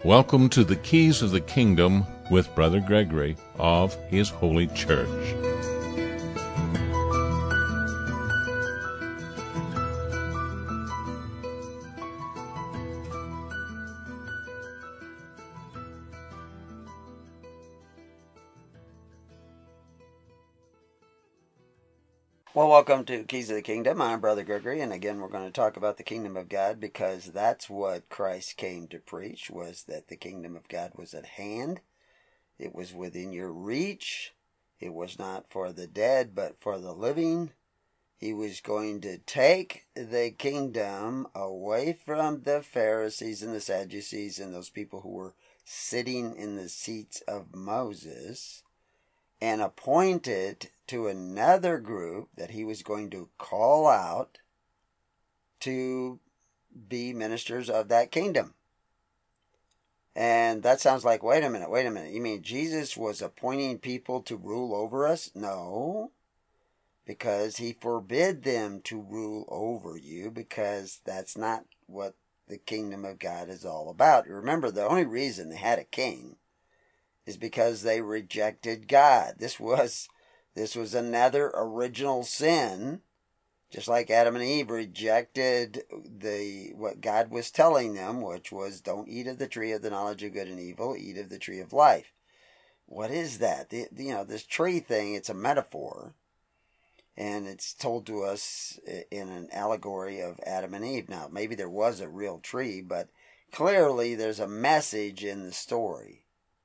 Welcome to the Keys of the Kingdom with Brother Gregory of His Holy Church. Well, welcome to Keys of the Kingdom. I'm Brother Gregory, and again we're going to talk about the kingdom of God because that's what Christ came to preach, was that the kingdom of God was at hand. It was within your reach. It was not for the dead, but for the living. He was going to take the kingdom away from the Pharisees and the Sadducees and those people who were sitting in the seats of Moses, and appoint it to another group that he was going to call out to be ministers of that kingdom. And that sounds like, wait a minute. You mean Jesus was appointing people to rule over us? No, because he forbid them to rule over you, because that's not what the kingdom of God is all about. Remember, the only reason they had a king is because they rejected God. This was another original sin, just like Adam and Eve rejected what God was telling them, which was, don't eat of the tree of the knowledge of good and evil, eat of the tree of life. What is that? This tree thing, it's a metaphor, and it's told to us in an allegory of Adam and Eve. Now, maybe there was a real tree, but clearly there's a message in the story.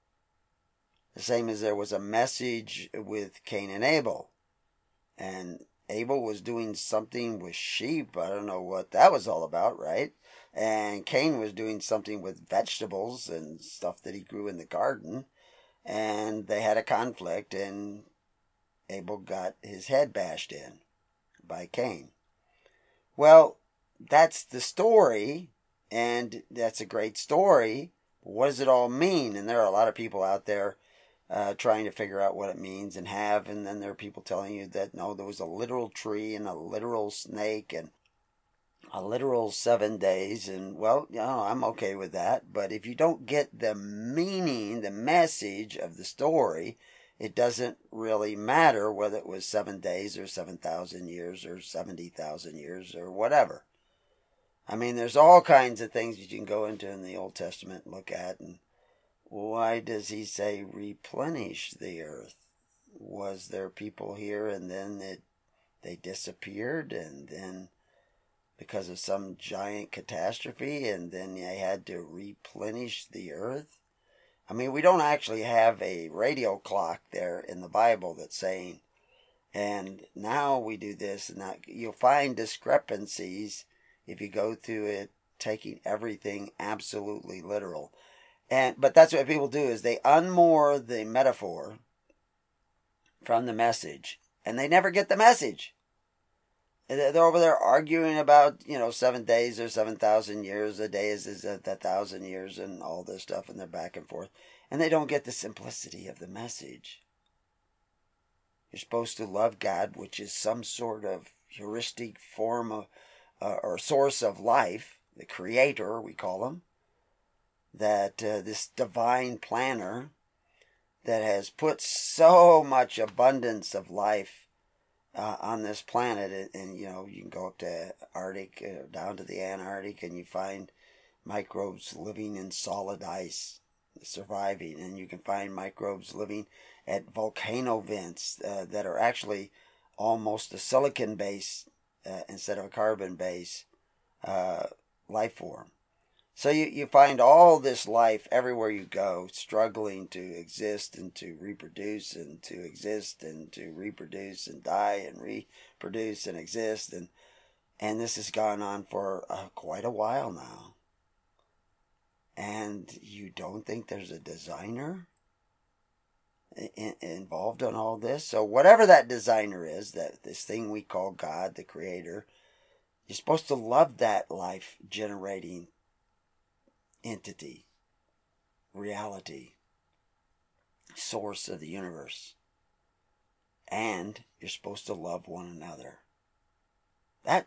The same as there was a message with Cain and Abel. And Abel was doing something with sheep. I don't know what that was all about, right? And Cain was doing something with vegetables and stuff that he grew in the garden. And they had a conflict, and Abel got his head bashed in by Cain. Well, that's the story, and that's a great story. What does it all mean? And there are a lot of people out there trying to figure out what it means and then there are people telling you that no, there was a literal tree and a literal snake and a literal 7 days, and well, I'm okay with that, but if you don't get the meaning, the message of the story, it doesn't really matter whether it was 7 days or 7,000 years or 70,000 years or whatever. I mean, there's all kinds of things that you can go into in the Old Testament and look at, and why does he say replenish the earth? Was there people here and then they disappeared, and then because of some giant catastrophe, and then they had to replenish the earth? I mean, we don't actually have a radio clock there in the Bible that's saying, and now we do this and that. You'll find discrepancies if you go through it, taking everything absolutely literal. But that's what people do, is they unmoor the metaphor from the message, and they never get the message. They're over there arguing about, 7 days or 7,000 years. A day is 1,000 years and all this stuff, and they're back and forth. And they don't get the simplicity of the message. You're supposed to love God, which is some sort of heuristic form of, or source of life, the creator, we call him. That this divine planner that has put so much abundance of life on this planet, and you can go up to Arctic, down to the Antarctic, and you find microbes living in solid ice, surviving, and you can find microbes living at volcano vents that are actually almost a silicon base instead of a carbon base life form. So you find all this life everywhere you go, struggling to exist and to reproduce and to exist and to reproduce and die and reproduce and exist. And this has gone on for quite a while now. And you don't think there's a designer involved in all this? So whatever that designer is, that this thing we call God, the creator, you're supposed to love that life-generating entity, reality, source of the universe. And you're supposed to love one another.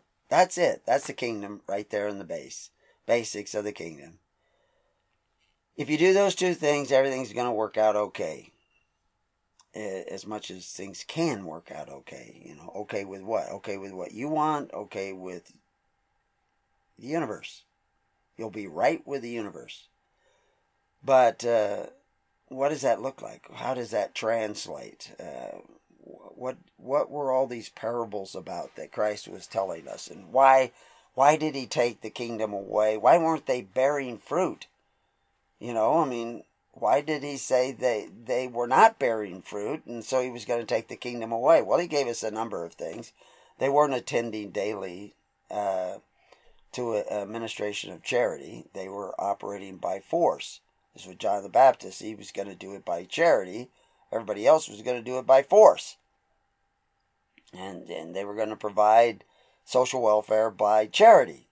That's it. That's the kingdom right there in the basics of the kingdom. If you do those two things, everything's going to work out okay. As much as things can work out okay. Okay with what? Okay with what you want. Okay with the universe. You'll be right with the universe. But what does that look like? How does that translate? What were all these parables about that Christ was telling us? And why did he take the kingdom away? Why weren't they bearing fruit? Why did he say they were not bearing fruit, and so he was going to take the kingdom away? Well, he gave us a number of things. They weren't attending daily to an administration of charity. They were operating by force. This was John the Baptist. He was going to do it by charity. Everybody else was going to do it by force. And they were going to provide social welfare by charity.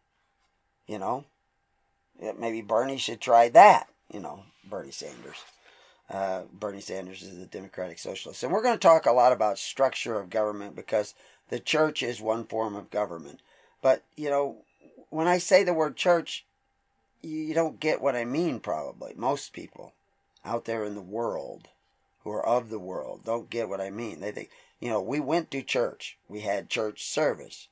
Maybe Bernie should try that. Bernie Sanders. Bernie Sanders is the Democratic Socialist. And we're going to talk a lot about structure of government because the church is one form of government. But, when I say the word church, you don't get what I mean probably. Most people out there in the world who are of the world don't get what I mean. They think, we went to church. We had church service.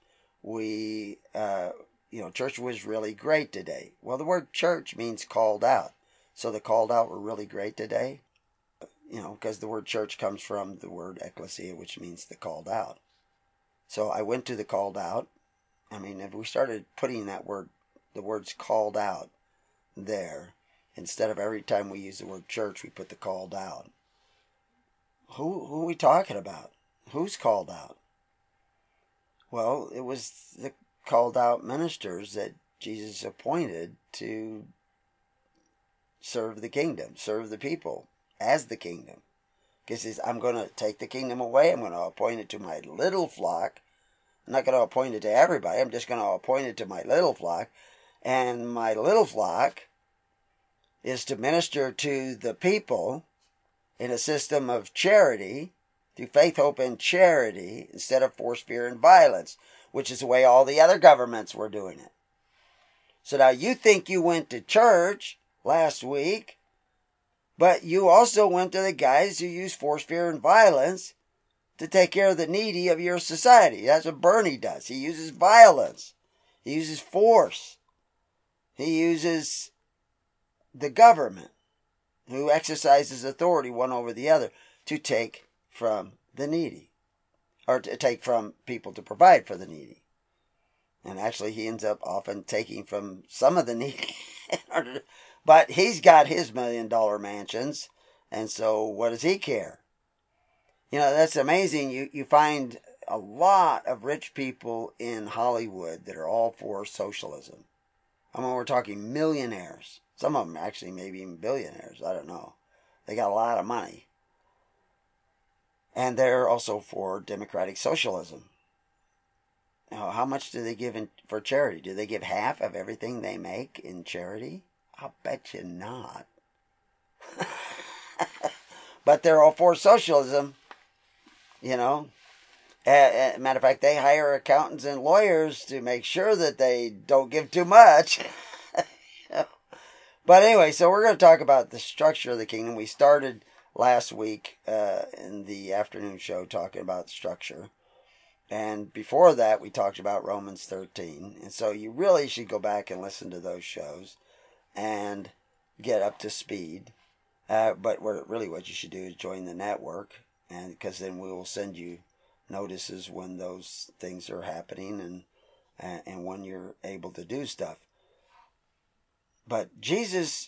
Church was really great today. Well, the word church means called out. So the called out were really great today, because the word church comes from the word ecclesia, which means the called out. So I went to the called out. If we started putting the words called out there, instead of every time we use the word church, we put the called out. Who are we talking about? Who's called out? Well, it was the called out ministers that Jesus appointed to serve the kingdom, serve the people as the kingdom. Because he says, I'm going to take the kingdom away. I'm going to appoint it to my little flock. I'm not going to appoint it to everybody. I'm just going to appoint it to my little flock. And my little flock is to minister to the people in a system of charity, through faith, hope, and charity, instead of force, fear, and violence, which is the way all the other governments were doing it. So now you think you went to church last week, but you also went to the guys who use force, fear, and violence to take care of the needy of your society. That's what Bernie does. He uses violence. He uses force. He uses the government, who exercises authority one over the other, to take from the needy, or to take from people to provide for the needy. And actually, he ends up often taking from some of the needy. But he's got his $1 million mansions, and so what does he care? That's amazing. You find a lot of rich people in Hollywood that are all for socialism. We're talking millionaires. Some of them actually maybe even billionaires. I don't know. They got a lot of money. And they're also for democratic socialism. Now, how much do they give for charity? Do they give half of everything they make in charity? I'll bet you not. But they're all for socialism, Matter of fact, they hire accountants and lawyers to make sure that they don't give too much. But anyway, so we're going to talk about the structure of the kingdom. We started last week in the afternoon show talking about structure. And before that, we talked about Romans 13. And so you really should go back and listen to those shows and get up to speed. But what you should do is join the network, and because then we will send you notices when those things are happening and when you're able to do stuff. But Jesus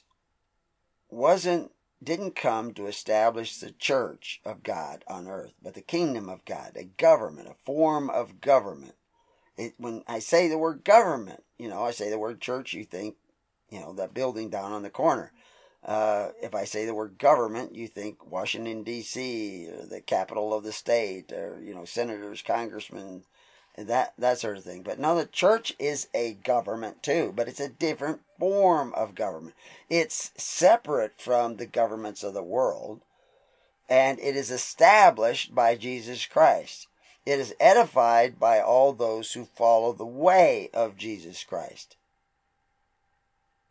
didn't come to establish the church of God on earth, but the kingdom of God, a government, a form of government. When I say the word government, I say the word church, you think, that building down on the corner. If I say the word government, you think Washington, D.C., or the capital of the state, or, senators, congressmen, and that sort of thing. But no, the church is a government too, but it's a different form of government. It's separate from the governments of the world, and it is established by Jesus Christ. It is edified by all those who follow the way of Jesus Christ.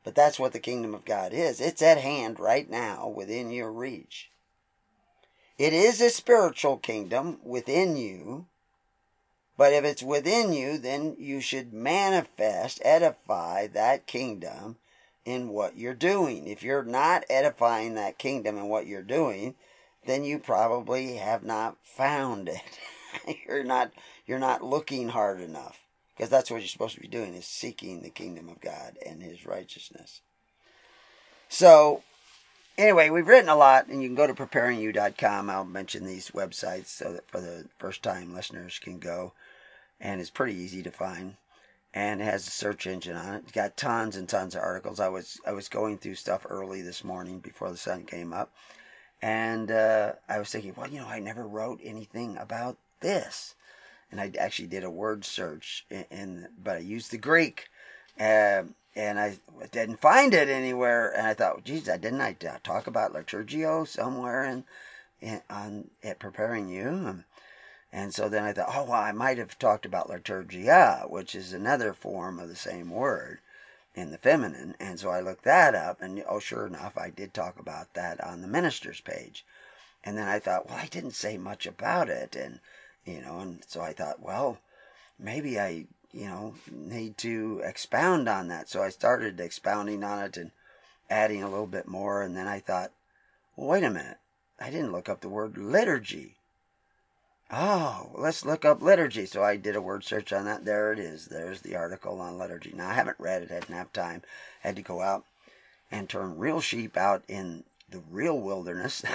But that's what the kingdom of God is. It's at hand right now within your reach. It is a spiritual kingdom within you. But if it's within you, then you should manifest, edify that kingdom in what you're doing. If you're not edifying that kingdom in what you're doing, then you probably have not found it. You're not looking hard enough. Because that's what you're supposed to be doing, is seeking the kingdom of God and His righteousness. So, anyway, we've written a lot, and you can go to preparingyou.com. I'll mention these websites so that for the first-time listeners can go. And it's pretty easy to find. And it has a search engine on it. It's got tons and tons of articles. I was going through stuff early this morning before the sun came up. And I was thinking, well, I never wrote anything about this. And I actually did a word search, but I used the Greek, and I didn't find it anywhere. And I thought, geez, didn't I talk about liturgio somewhere at Preparing You? And so then I thought, oh, well, I might have talked about liturgia, which is another form of the same word in the feminine. And so I looked that up, and sure enough, I did talk about that on the minister's page. And then I thought, well, I didn't say much about it, and so I thought, well, maybe I, need to expound on that. So I started expounding on it and adding a little bit more. And then I thought, well, wait a minute. I didn't look up the word liturgy. Oh, let's look up liturgy. So I did a word search on that. There it is. There's the article on liturgy. Now, I haven't read it. I didn't have time. I had to go out and turn real sheep out in the real wilderness.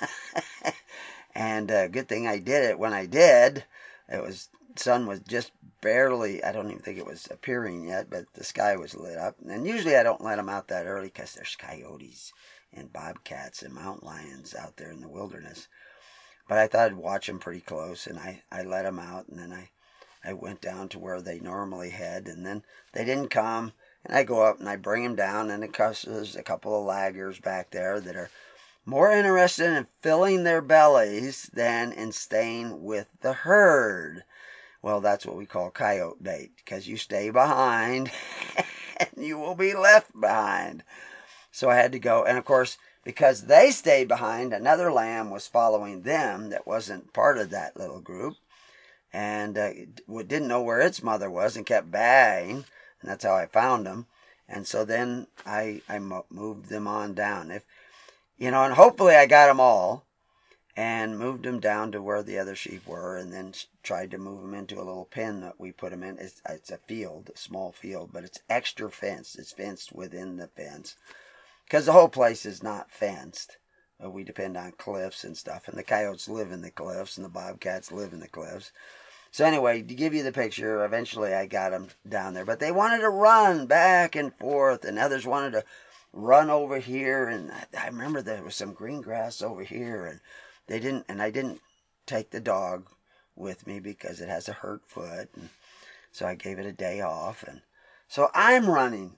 And good thing I did it when I did. Sun was just barely, I don't even think it was appearing yet, but the sky was lit up. And usually I don't let them out that early because there's coyotes and bobcats and mountain lions out there in the wilderness. But I thought I'd watch them pretty close, and I let them out, and then I went down to where they normally head, and then they didn't come, and I go up and I bring them down, and there's a couple of laggers back there that are more interested in filling their bellies than in staying with the herd. Well, that's what we call coyote bait, because you stay behind and you will be left behind. So I had to go, and of course, because they stayed behind, another lamb was following them that wasn't part of that little group, and didn't know where its mother was and kept baying, and that's how I found them. And so then I moved them on down. And hopefully I got them all and moved them down to where the other sheep were, and then tried to move them into a little pen that we put them in. It's a field, a small field, but it's extra fenced. It's fenced within the fence because the whole place is not fenced. We depend on cliffs and stuff, and the coyotes live in the cliffs, and the bobcats live in the cliffs. So anyway, to give you the picture, eventually I got them down there, but they wanted to run back and forth, and others wanted to run over here, and I remember there was some green grass over here, and I didn't take the dog with me because it has a hurt foot, and so I gave it a day off, and so I'm running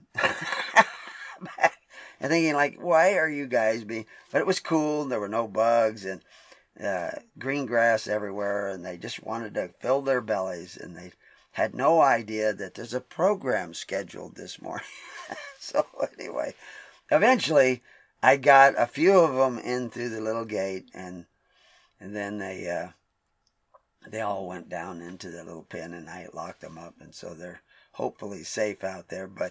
back and thinking, like, why are you guys being? But it was cool. There were no bugs and green grass everywhere, and they just wanted to fill their bellies, and they had no idea that there's a program scheduled this morning. So anyway, eventually I got a few of them in through the little gate, and then they all went down into the little pen, and I locked them up, and so they're hopefully safe out there. But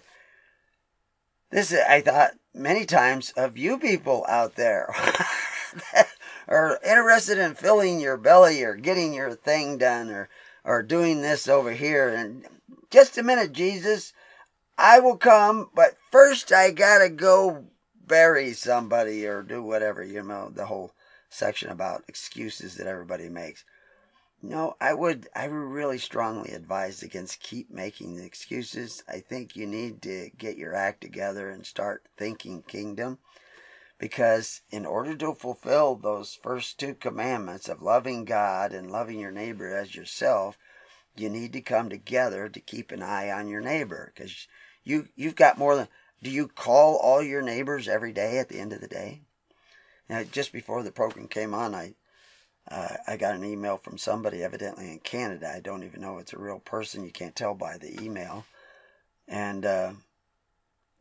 I thought many times of you people out there that are interested in filling your belly or getting your thing done or doing this over here. And just a minute, Jesus, I will come, but first I gotta go bury somebody or do whatever, the whole section about excuses that everybody makes. No, I would really strongly advise against keep making the excuses. I think you need to get your act together and start thinking kingdom, because in order to fulfill those first two commandments of loving God and loving your neighbor as yourself, you need to come together to keep an eye on your neighbor, because you've got more than. Do you call all your neighbors every day at the end of the day? Now, just before the program came on, I got an email from somebody evidently in Canada. I don't even know if it's a real person. You can't tell by the email. And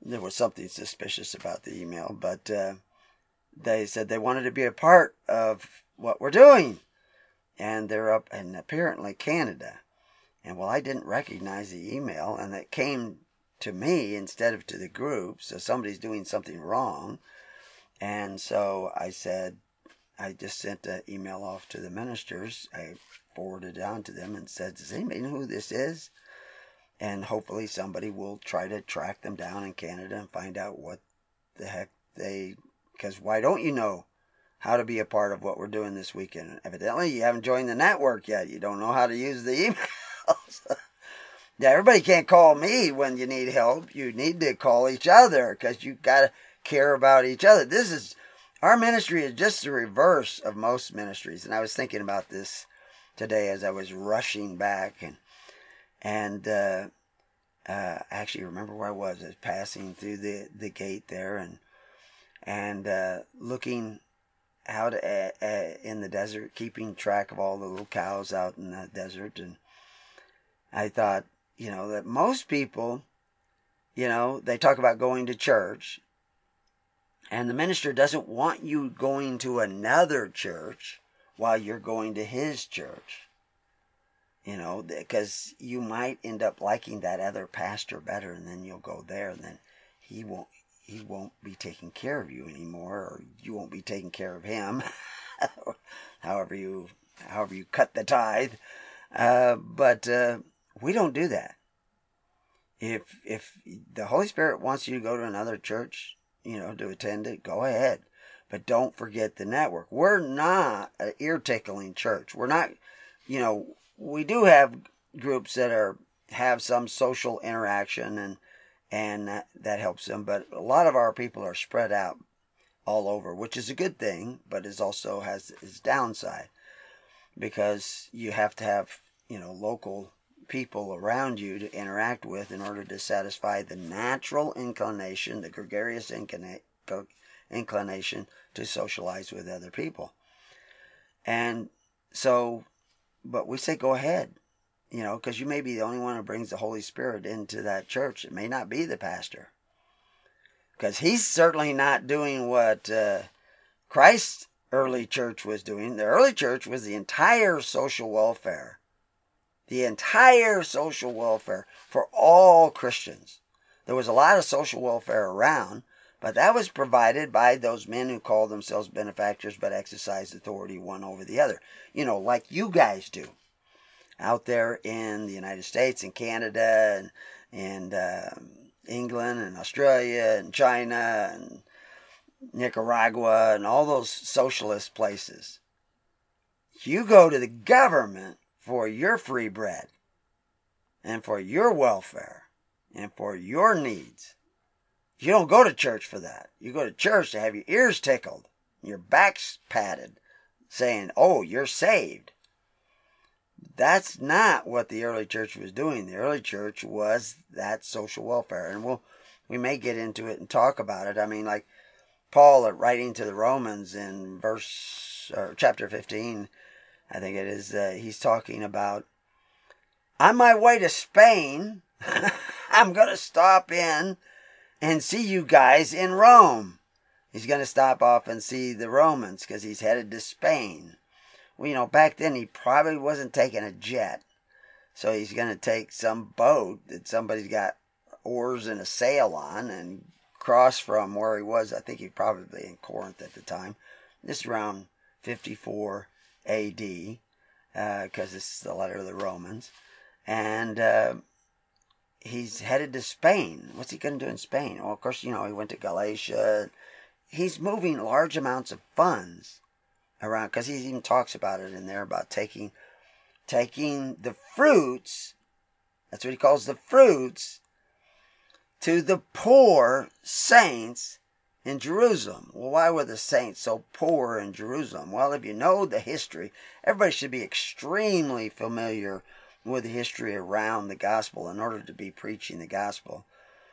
there was something suspicious about the email, but they said they wanted to be a part of what we're doing. And they're up in apparently Canada. And well, I didn't recognize the email, and it came to me instead of to the group, so somebody's doing something wrong. And so I said, I just sent an email off to the ministers. I forwarded it on to them and said, does anybody know who this is? And hopefully somebody will try to track them down in Canada and find out what the heck because why don't you know how to be a part of what we're doing this weekend? Evidently, you haven't joined the network yet. You don't know how to use the emails. Yeah, everybody can't call me when you need help. You need to call each other because you got to care about each other. Our ministry is just the reverse of most ministries. And I was thinking about this today as I was rushing back and I actually remember where I was. I was passing through the gate there and looking out in the desert, keeping track of all the little cows out in the desert. And I thought, that most people, they talk about going to church, and the minister doesn't want you going to another church while you're going to his church. Because you might end up liking that other pastor better, and then you'll go there, and then he won't be taking care of you anymore, or you won't be taking care of him. however you cut the tithe. But we don't do that. If the Holy Spirit wants you to go to another church, to attend it, go ahead. But don't forget the network. We're not an ear-tickling church. We're not, we do have groups that have some social interaction and that helps them. But a lot of our people are spread out all over, which is a good thing, but it also has its downside because you have to have, local people around you to interact with in order to satisfy the natural inclination, the gregarious inclination to socialize with other people. And so, but we say go ahead, because you may be the only one who brings the Holy Spirit into that church. It may not be the pastor, because he's certainly not doing what Christ's early church was doing. The early church was the entire social welfare. The entire social welfare for all Christians. There was a lot of social welfare around, but that was provided by those men who called themselves benefactors but exercised authority one over the other. Like you guys do out there in the United States and Canada and England and Australia and China and Nicaragua and all those socialist places. You go to the government for your free bread and for your welfare and for your needs. You don't go to church for that. You go to church to have your ears tickled, your backs patted, saying, oh, you're saved. That's not what the early church was doing. The early church was that social welfare. And we may get into it and talk about it. I mean, like Paul writing to the Romans in chapter 15, I think it is, he's talking about, on my way to Spain, I'm going to stop in and see you guys in Rome. He's going to stop off and see the Romans because he's headed to Spain. Well, back then he probably wasn't taking a jet. So he's going to take some boat that somebody's got oars and a sail on and cross from where he was. I think he was probably in Corinth at the time. This is around 54 A.D., because this is the letter of the Romans. And he's headed to Spain. What's he going to do in Spain? Well, of course, he went to Galatia. He's moving large amounts of funds around, because he even talks about it in there, about taking the fruits, that's what he calls the fruits, to the poor saints in Jerusalem. Well, why were the saints so poor in Jerusalem? Well, if you know the history, everybody should be extremely familiar with the history around the gospel in order to be preaching the gospel.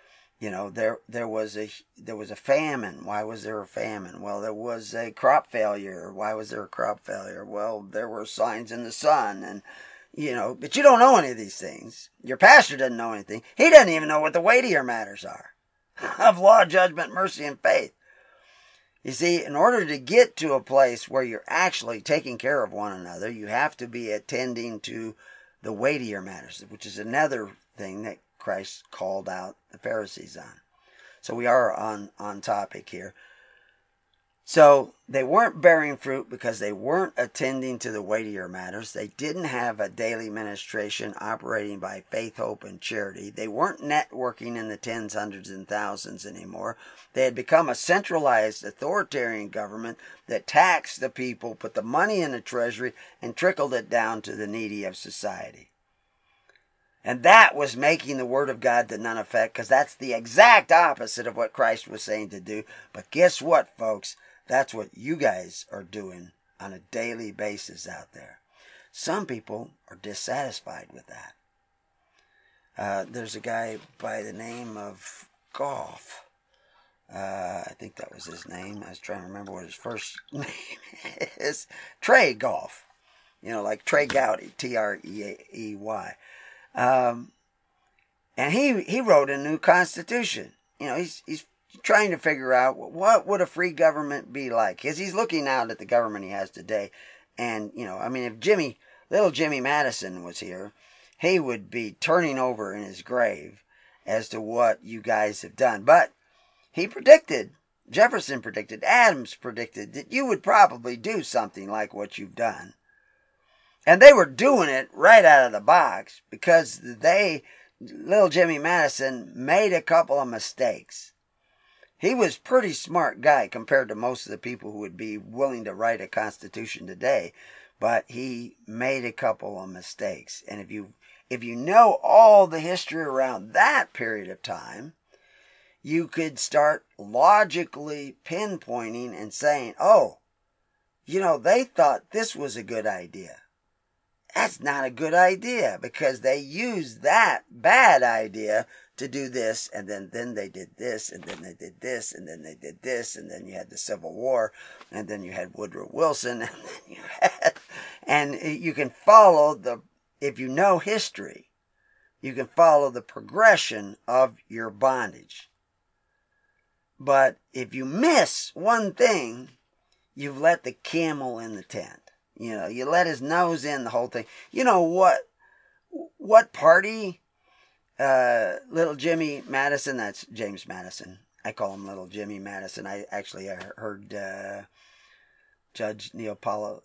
There was a famine. Why was there a famine? Well, there was a crop failure. Why was there a crop failure? Well, there were signs in the sun, and but you don't know any of these things. Your pastor doesn't know anything. He doesn't even know what the weightier matters are. of law, judgment, mercy, and faith. You see, in order to get to a place where you're actually taking care of one another, you have to be attending to the weightier matters, which is another thing that Christ called out the Pharisees on. So we are on topic here. So they weren't bearing fruit because they weren't attending to the weightier matters. They didn't have a daily ministration operating by faith, hope, and charity. They weren't networking in the tens, hundreds, and thousands anymore. They had become a centralized authoritarian government that taxed the people, put the money in the treasury, and trickled it down to the needy of society. And that was making the word of God to none effect, because that's the exact opposite of what Christ was saying to do. But guess what, folks? That's what you guys are doing on a daily basis out there. Some people are dissatisfied with that. There's a guy by the name of Goff. I think that was his name. I was trying to remember what his first name is. Trey Goff. You know, like Trey Gowdy, Treey. And he wrote a new constitution. You know, he's trying to figure out what would a free government be like. Because he's looking out at the government he has today. And, you know, I mean, if little Jimmy Madison was here, he would be turning over in his grave as to what you guys have done. But he predicted, Jefferson predicted, Adams predicted that you would probably do something like what you've done. And they were doing it right out of the box because little Jimmy Madison made a couple of mistakes. He was a pretty smart guy compared to most of the people who would be willing to write a constitution today. But he made a couple of mistakes. And if you know all the history around that period of time, you could start logically pinpointing and saying, oh, you know, they thought this was a good idea. That's not a good idea because they used that bad idea to do this, and then they did this, and then they did this, and then they did this, and then you had the Civil War, and then you had Woodrow Wilson, and you can follow if you know history, you can follow the progression of your bondage. But if you miss one thing, you've let the camel in the tent. You know, you let his nose in the whole thing. You know what party little Jimmy Madison, that's James Madison. I call him little Jimmy Madison. I heard Judge Neapolitano.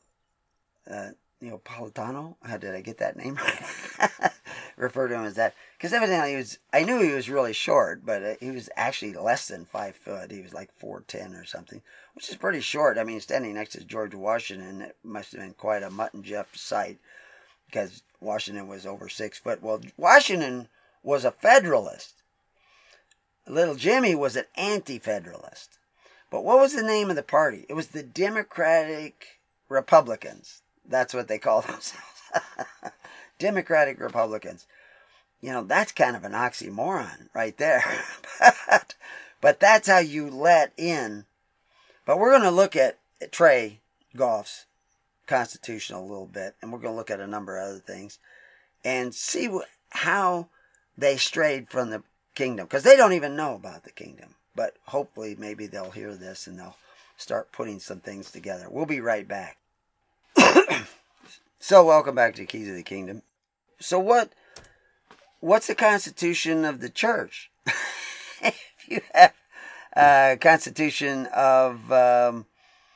How did I get that name right? Refer to him as that. Because evidently I knew he was really short, but he was actually less than 5 foot. He was like 4'10" or something, which is pretty short. I mean, standing next to George Washington, it must have been quite a Mutt and Jeff sight because Washington was over 6 foot. Well, Washington was a Federalist. Little Jimmy was an anti-Federalist. But what was the name of the party? It was the Democratic Republicans. That's what they call themselves. Democratic Republicans. You know, that's kind of an oxymoron right there. But that's how you let in. But we're going to look at Trey Goff's Constitution a little bit, and we're going to look at a number of other things and see how they strayed from the kingdom. Because they don't even know about the kingdom. But hopefully maybe they'll hear this and they'll start putting some things together. We'll be right back. So welcome back to Keys of the Kingdom. So what's the constitution of the church? If you have a constitution of, the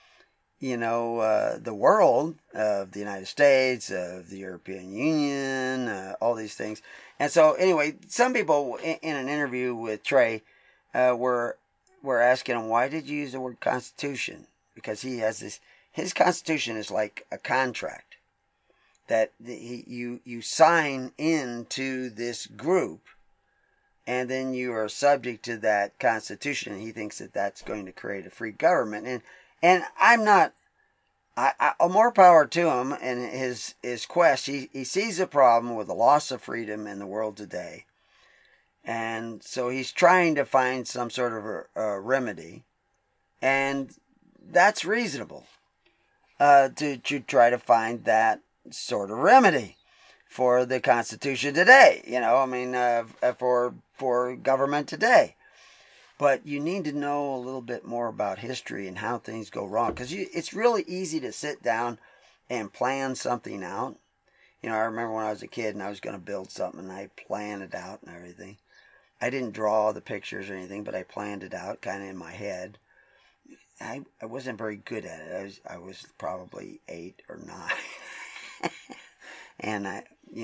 world, of the United States, of the European Union, all these things. And so anyway, some people in an interview with Trey were asking him, why did you use the word constitution? Because he has his constitution is like a contract that you sign into this group, and then you are subject to that constitution. And he thinks that that's going to create a free government. And I'm not. More power to him and his quest. He sees a problem with the loss of freedom in the world today, and so he's trying to find some sort of a remedy, and that's reasonable to try to find that sort of remedy for the Constitution today. You know, I mean, for government today. But you need to know a little bit more about history and how things go wrong. Because it's really easy to sit down and plan something out. You know, I remember when I was a kid and I was going to build something and I planned it out and everything. I didn't draw the pictures or anything, but I planned it out kind of in my head. I wasn't very good at it. I was probably 8 or 9. And I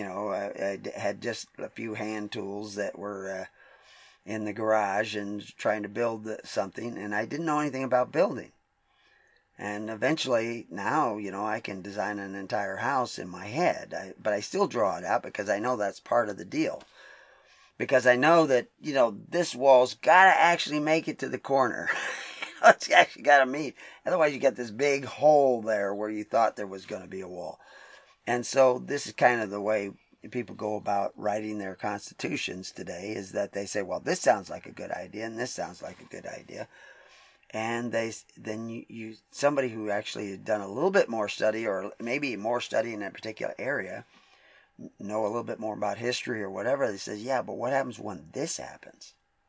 had just a few hand tools that were in the garage and trying to build something, and I didn't know anything about building. And eventually, now, I can design an entire house in my head, but I still draw it out because I know that's part of the deal. Because I know that, this wall's got to actually make it to the corner. It's actually got to meet. Otherwise, you get this big hole there where you thought there was going to be a wall. And so this is kind of the way people go about writing their constitutions today, is that they say, well, this sounds like a good idea, and this sounds like a good idea. And somebody who actually had done a little bit more study, or maybe more study in a particular area, know a little bit more about history or whatever, they says, yeah, but what happens when this happens?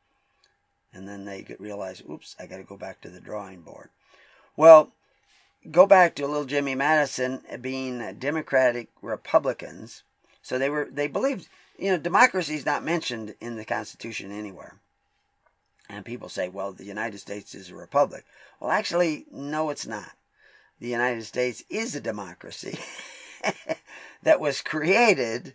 And then they realize, oops, I got to go back to the drawing board. Well, go back to little Jimmy Madison being Democratic Republicans. So they believed, democracy is not mentioned in the Constitution anywhere. And people say, well, the United States is a republic. Well, actually, no, it's not. The United States is a democracy that was created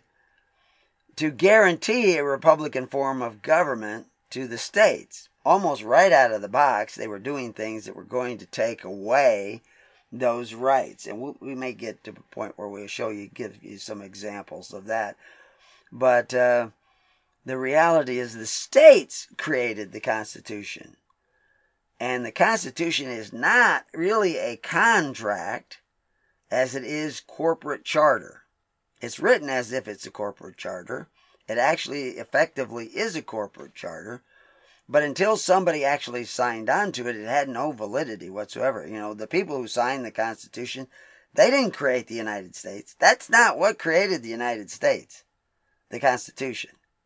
to guarantee a Republican form of government to the states. Almost right out of the box, they were doing things that were going to take away those rights. And we may get to a point where we'll give you some examples of that. But the reality is the states created the Constitution. And the Constitution is not really a contract as it is corporate charter. It's written as if it's a corporate charter. It actually effectively is a corporate charter. But until somebody actually signed on to it, it had no validity whatsoever. The people who signed the Constitution, they didn't create the United States. That's not what created the United States, the Constitution.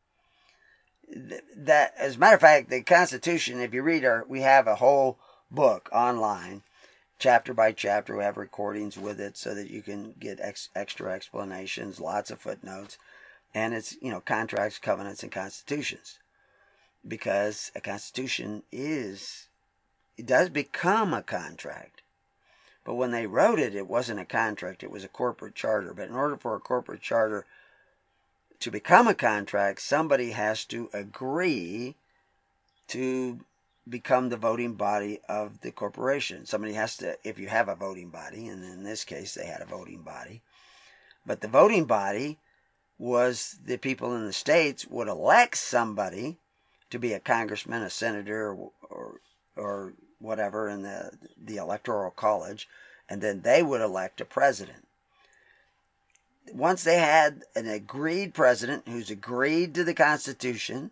That, as a matter of fact, the Constitution, if you read we have a whole book online, chapter by chapter. We have recordings with it so that you can get extra explanations, lots of footnotes. And it's, contracts, covenants, and constitutions. Because a constitution it does become a contract. But when they wrote it, it wasn't a contract, it was a corporate charter. But in order for a corporate charter to become a contract, somebody has to agree to become the voting body of the corporation. Somebody has to, if you have a voting body, and in this case they had a voting body, but the voting body was the people in the states would elect somebody to be a congressman, a senator, or whatever in the electoral college, and then they would elect a president. Once they had an agreed president who's agreed to the Constitution,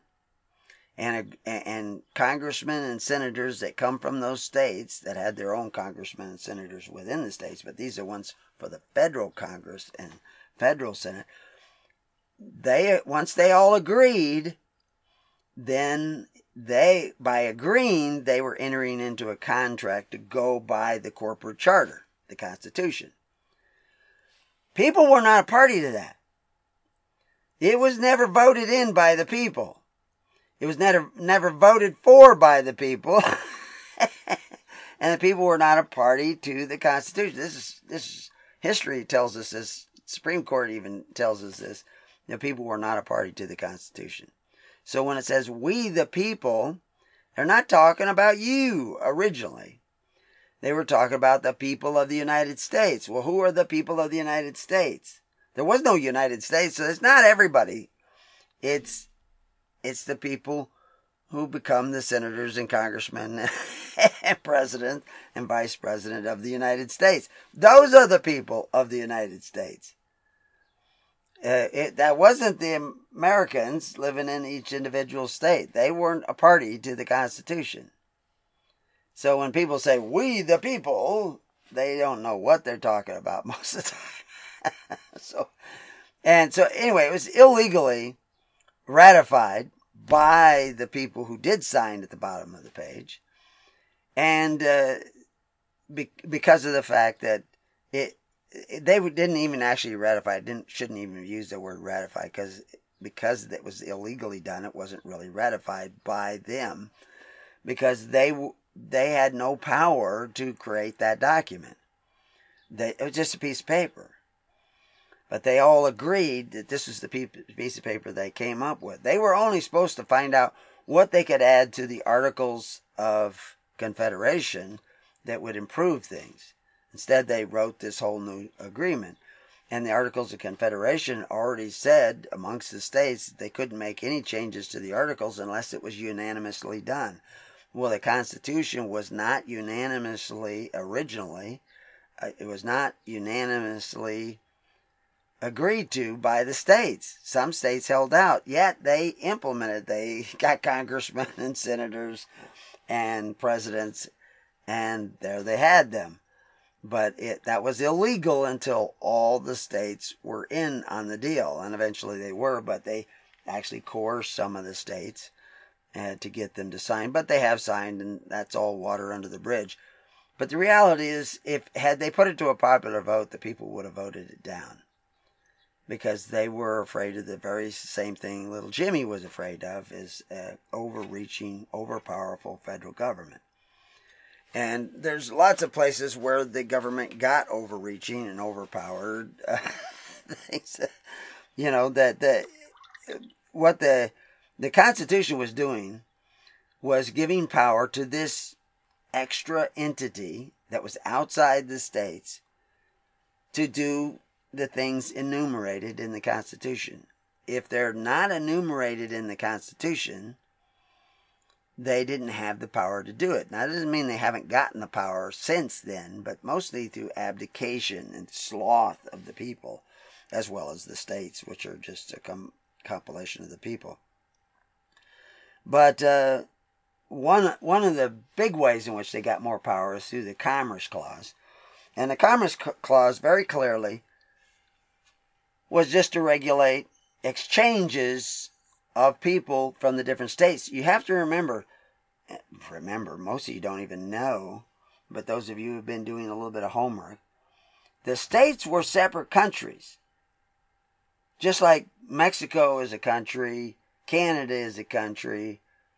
and congressmen and senators that come from those states that had their own congressmen and senators within the states, but these are ones for the federal Congress and federal Senate. Once they all agreed, then by agreeing, they were entering into a contract to go by the corporate charter, the Constitution. People were not a party to that. It was never voted in by the people. It was never voted for by the people. And the people were not a party to the Constitution. This is history tells us this. Supreme Court even tells us this. The people were not a party to the Constitution. So when it says we the people, they're not talking about you originally. They were talking about the people of the United States. Well, who are the people of the United States? There was no United States, so it's not everybody. It's the people who become the senators and congressmen and president and vice president of the United States. Those are the people of the United States. That wasn't the Americans living in each individual state. They weren't a party to the Constitution. So when people say, we the people, they don't know what they're talking about most of the time. So anyway, it was illegally ratified by the people who did sign at the bottom of the page. And because of the fact that they didn't even actually ratify it, shouldn't even use the word ratify, because it was illegally done, it wasn't really ratified by them, because they had no power to create that document. It was just a piece of paper. But they all agreed that this was the piece of paper they came up with. They were only supposed to find out what they could add to the Articles of Confederation that would improve things. Instead, they wrote this whole new agreement. And the Articles of Confederation already said, amongst the states, they couldn't make any changes to the Articles unless it was unanimously done. Well, the Constitution was not unanimously originally. It was not unanimously agreed to by the states. Some states held out, yet they implemented. They got congressmen and senators and presidents, and there they had them. But that was illegal until all the states were in on the deal, and eventually they were, but they actually coerced some of the states to get them to sign. But they have signed, and that's all water under the bridge. But the reality is, had they put it to a popular vote, the people would have voted it down, because they were afraid of the very same thing little Jimmy was afraid of, is overreaching, overpowerful federal government. And there's lots of places where the government got overreaching and overpowered. Things, what the Constitution was doing was giving power to this extra entity that was outside the states to do the things enumerated in the Constitution. If they're not enumerated in the Constitution, they didn't have the power to do it. Now, that doesn't mean they haven't gotten the power since then, but mostly through abdication and sloth of the people, as well as the states, which are just a compilation of the people. But one of the big ways in which they got more power is through the Commerce Clause. And the Commerce Clause very clearly was just to regulate exchanges of people from the different states. You have to remember, most of you don't even know, but those of you who have been doing a little bit of homework, the states were separate countries. Just like Mexico is a country, Canada is a country,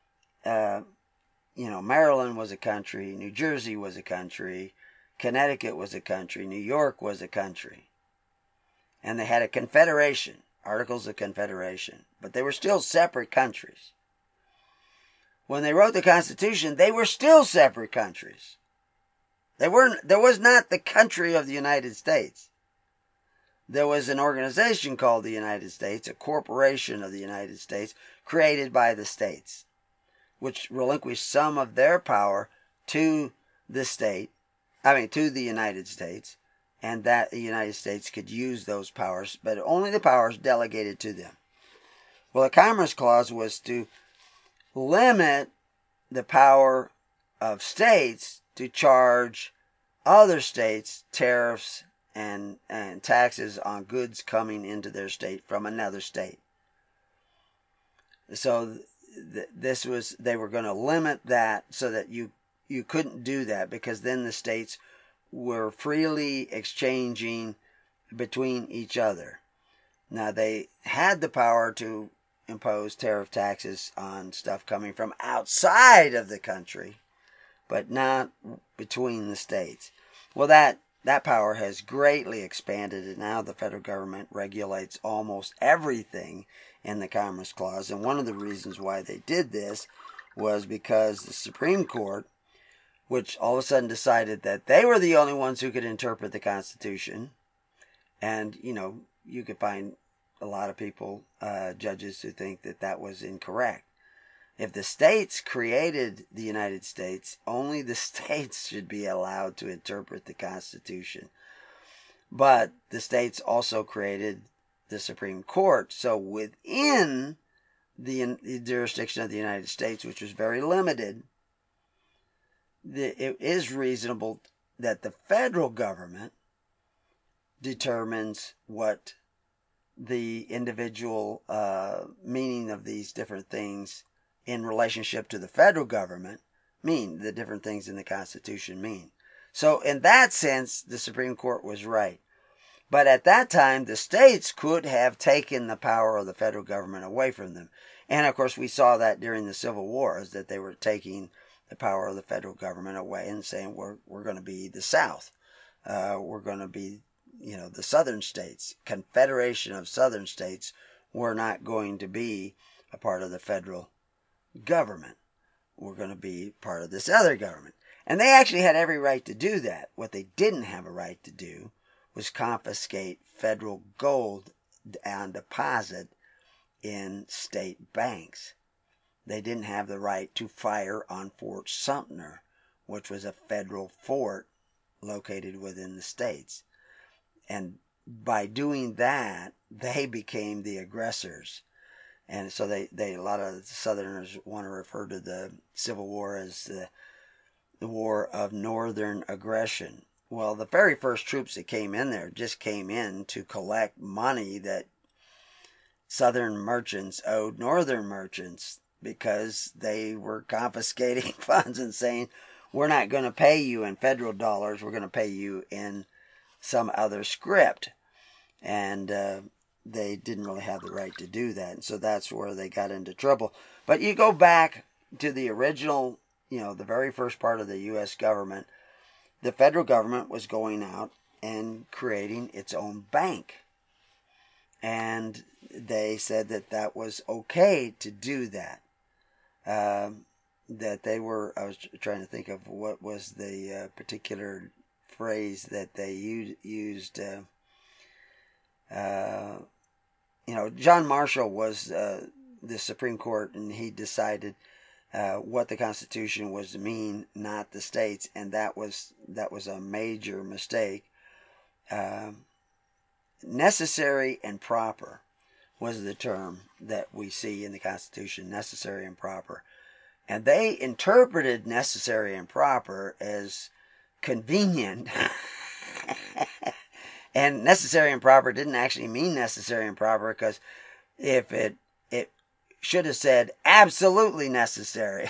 Maryland was a country, New Jersey was a country, Connecticut was a country, New York was a country. And they had a confederation, Articles of Confederation, but they were still separate countries. When they wrote the Constitution, they were still separate countries. There was not the country of the United States. There was an organization called the United States, a corporation of the United States, created by the states, which relinquished some of their power to the United States, and that the United States could use those powers, but only the powers delegated to them. Well, the Commerce Clause was to limit the power of states to charge other states tariffs and taxes on goods coming into their state from another state. So they were going to limit that so that you couldn't do that, because then the states were freely exchanging between each other. Now, they had the power to impose tariff taxes on stuff coming from outside of the country, but not between the states. Well, that power has greatly expanded, and now the federal government regulates almost everything in the Commerce Clause. And one of the reasons why they did this was because the Supreme Court, which all of a sudden decided that they were the only ones who could interpret the Constitution. And, you could find a lot of people, judges, who think that that was incorrect. If the states created the United States, only the states should be allowed to interpret the Constitution. But the states also created the Supreme Court. So within the jurisdiction of the United States, which was very limited, it is reasonable that the federal government determines what the individual meaning of these different things in relationship to the federal government mean, the different things in the Constitution mean. So in that sense, the Supreme Court was right. But at that time, the states could have taken the power of the federal government away from them. And of course, we saw that during the Civil Wars, that they were taking the power of the federal government away and saying, we're going to be the South. We're going to be, the southern states, confederation of southern states, were not going to be a part of the federal government. We're going to be part of this other government. And they actually had every right to do that. What they didn't have a right to do was confiscate federal gold on deposit in state banks. They didn't have the right to fire on Fort Sumter, which was a federal fort located within the states. And by doing that, they became the aggressors. And so they a lot of Southerners want to refer to the Civil War as the War of Northern Aggression. Well, the very first troops that came in there just came in to collect money that Southern merchants owed Northern merchants, because they were confiscating funds and saying, we're not going to pay you in federal dollars, we're going to pay you in some other script. And they didn't really have the right to do that. And so that's where they got into trouble. But you go back to the original, the very first part of the U.S. government, the federal government was going out and creating its own bank. And they said that that was okay to do that. That they were, I was trying to think of what was the particular phrase that they used. John Marshall was the Supreme Court, and he decided what the Constitution was to mean, not the states, and that was a major mistake. Necessary and proper was the term that we see in the Constitution, necessary and proper. And they interpreted necessary and proper as convenient. And necessary and proper didn't actually mean necessary and proper, because if it should have said absolutely necessary.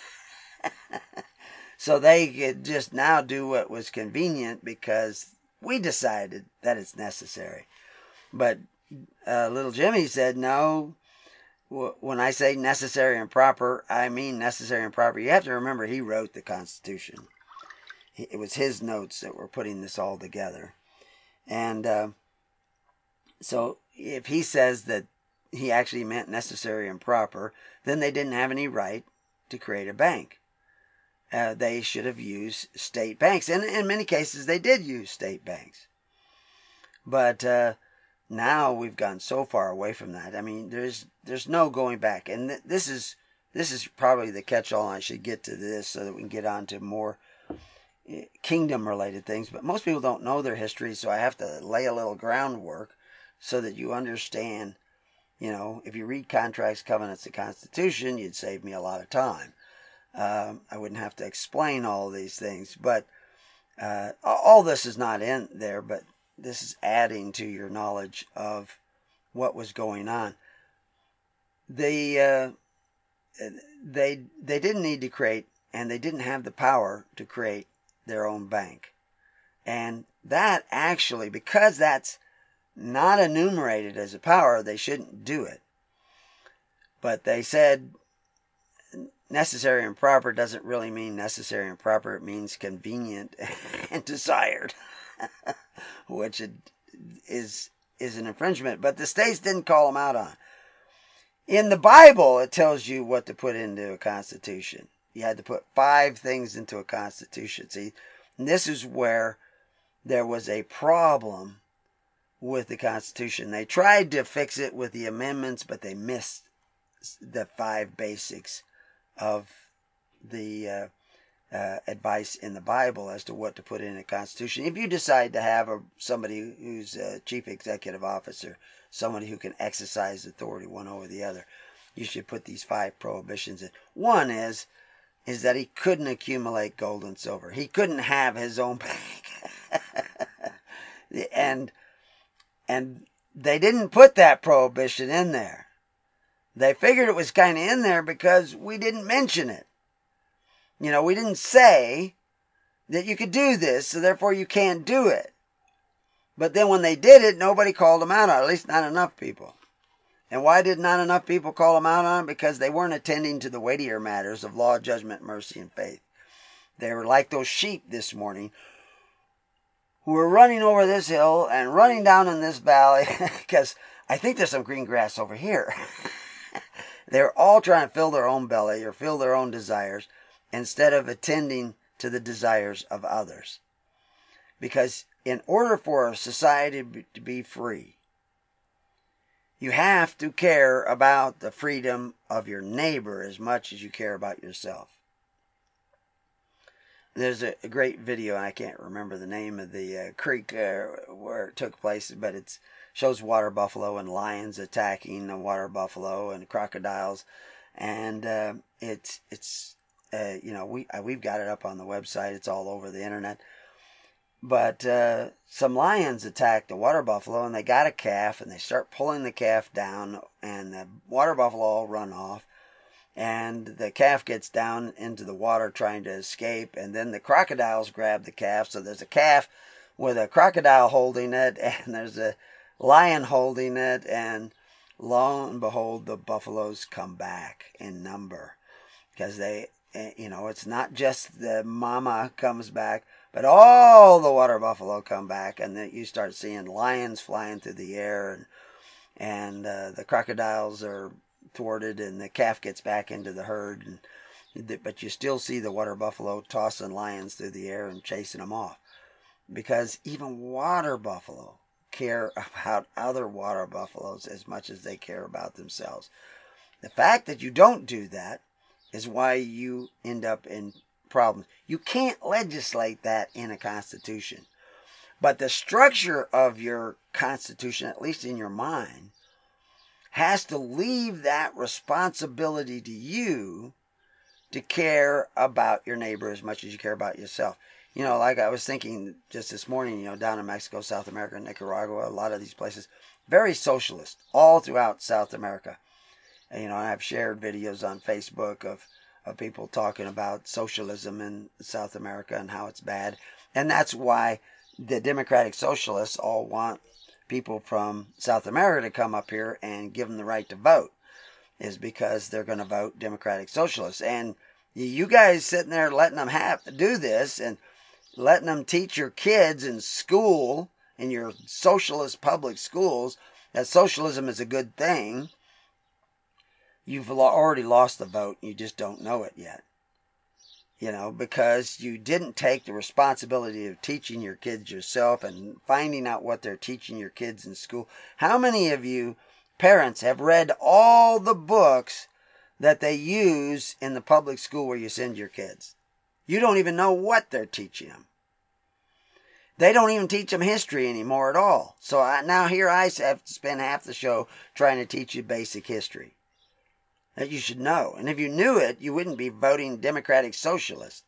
So they could just now do what was convenient because we decided that it's necessary. But little Jimmy said, no, when I say necessary and proper, I mean necessary and proper. You have to remember, he wrote the Constitution. It was his notes that were putting this all together. And so if he says that he actually meant necessary and proper, then they didn't have any right to create a bank. They should have used state banks. And in many cases, they did use state banks. But now we've gone so far away from that. I mean, there's no going back. And this is probably the catch-all. I should get to this so that we can get on to more kingdom-related things. But most people don't know their history, so I have to lay a little groundwork so that you understand. If you read Contracts, Covenants, and Constitution, you'd save me a lot of time. I wouldn't have to explain all these things. But all this is not in there, but this is adding to your knowledge of what was going on. They didn't need to create, and they didn't have the power to create their own bank. And that actually, because that's not enumerated as a power, they shouldn't do it. But they said necessary and proper doesn't really mean necessary and proper. It means convenient and desired, which is an infringement. But the states didn't call them out on it. In the Bible, it tells you what to put into a constitution. You had to put 5 things into a constitution. See, and this is where there was a problem with the Constitution. They tried to fix it with the amendments, but they missed the 5 basics of the advice in the Bible as to what to put in a Constitution. If you decide to have somebody who's a chief executive officer, somebody who can exercise authority one over the other, you should put these 5 prohibitions in. One is that he couldn't accumulate gold and silver. He couldn't have his own bank. and they didn't put that prohibition in there. They figured it was kind of in there because we didn't mention it. You know, we didn't say that you could do this, so therefore you can't do it. But then when they did it, nobody called them out on it, at least not enough people. And why did not enough people call them out on it? Because they weren't attending to the weightier matters of law, judgment, mercy, and faith. They were like those sheep this morning who were running over this hill and running down in this valley because I think there's some green grass over here. They're all trying to fill their own belly or fill their own desires instead of attending to the desires of others. Because in order for a society to be free, you have to care about the freedom of your neighbor as much as you care about yourself. There's a great video, and I can't remember the name of the creek where it took place, but it shows water buffalo and lions attacking the water buffalo and crocodiles, and we've got it up on the website. It's all over the internet. But some lions attacked the water buffalo, and they got a calf, and they start pulling the calf down, and the water buffalo all run off, and the calf gets down into the water trying to escape, and then the crocodiles grab the calf. So there's a calf with a crocodile holding it, and there's a lion holding it, and lo and behold, the buffaloes come back in number, because it's not just the mama comes back, but all the water buffalo come back, and then you start seeing lions flying through the air, and the crocodiles are thwarted, and the calf gets back into the herd, but you still see the water buffalo tossing lions through the air and chasing them off, because even water buffalo care about other water buffaloes as much as they care about themselves. The fact that you don't do that is why you end up in problems. You can't legislate that in a constitution. But the structure of your constitution, at least in your mind, has to leave that responsibility to you to care about your neighbor as much as you care about yourself. You know, like I was thinking just this morning, down in Mexico, South America, Nicaragua, a lot of these places, very socialist, all throughout South America. And, I've shared videos on Facebook of people talking about socialism in South America and how it's bad. And that's why the Democratic Socialists all want people from South America to come up here and give them the right to vote, is because they're going to vote Democratic Socialists. And you guys sitting there letting them do this and letting them teach your kids in school, in your socialist public schools, that socialism is a good thing, you've already lost the vote. You just don't know it yet. Because you didn't take the responsibility of teaching your kids yourself and finding out what they're teaching your kids in school. How many of you parents have read all the books that they use in the public school where you send your kids? You don't even know what they're teaching them. They don't even teach them history anymore at all. So now here I have to spend half the show trying to teach you basic history that you should know. And if you knew it, you wouldn't be voting Democratic Socialist.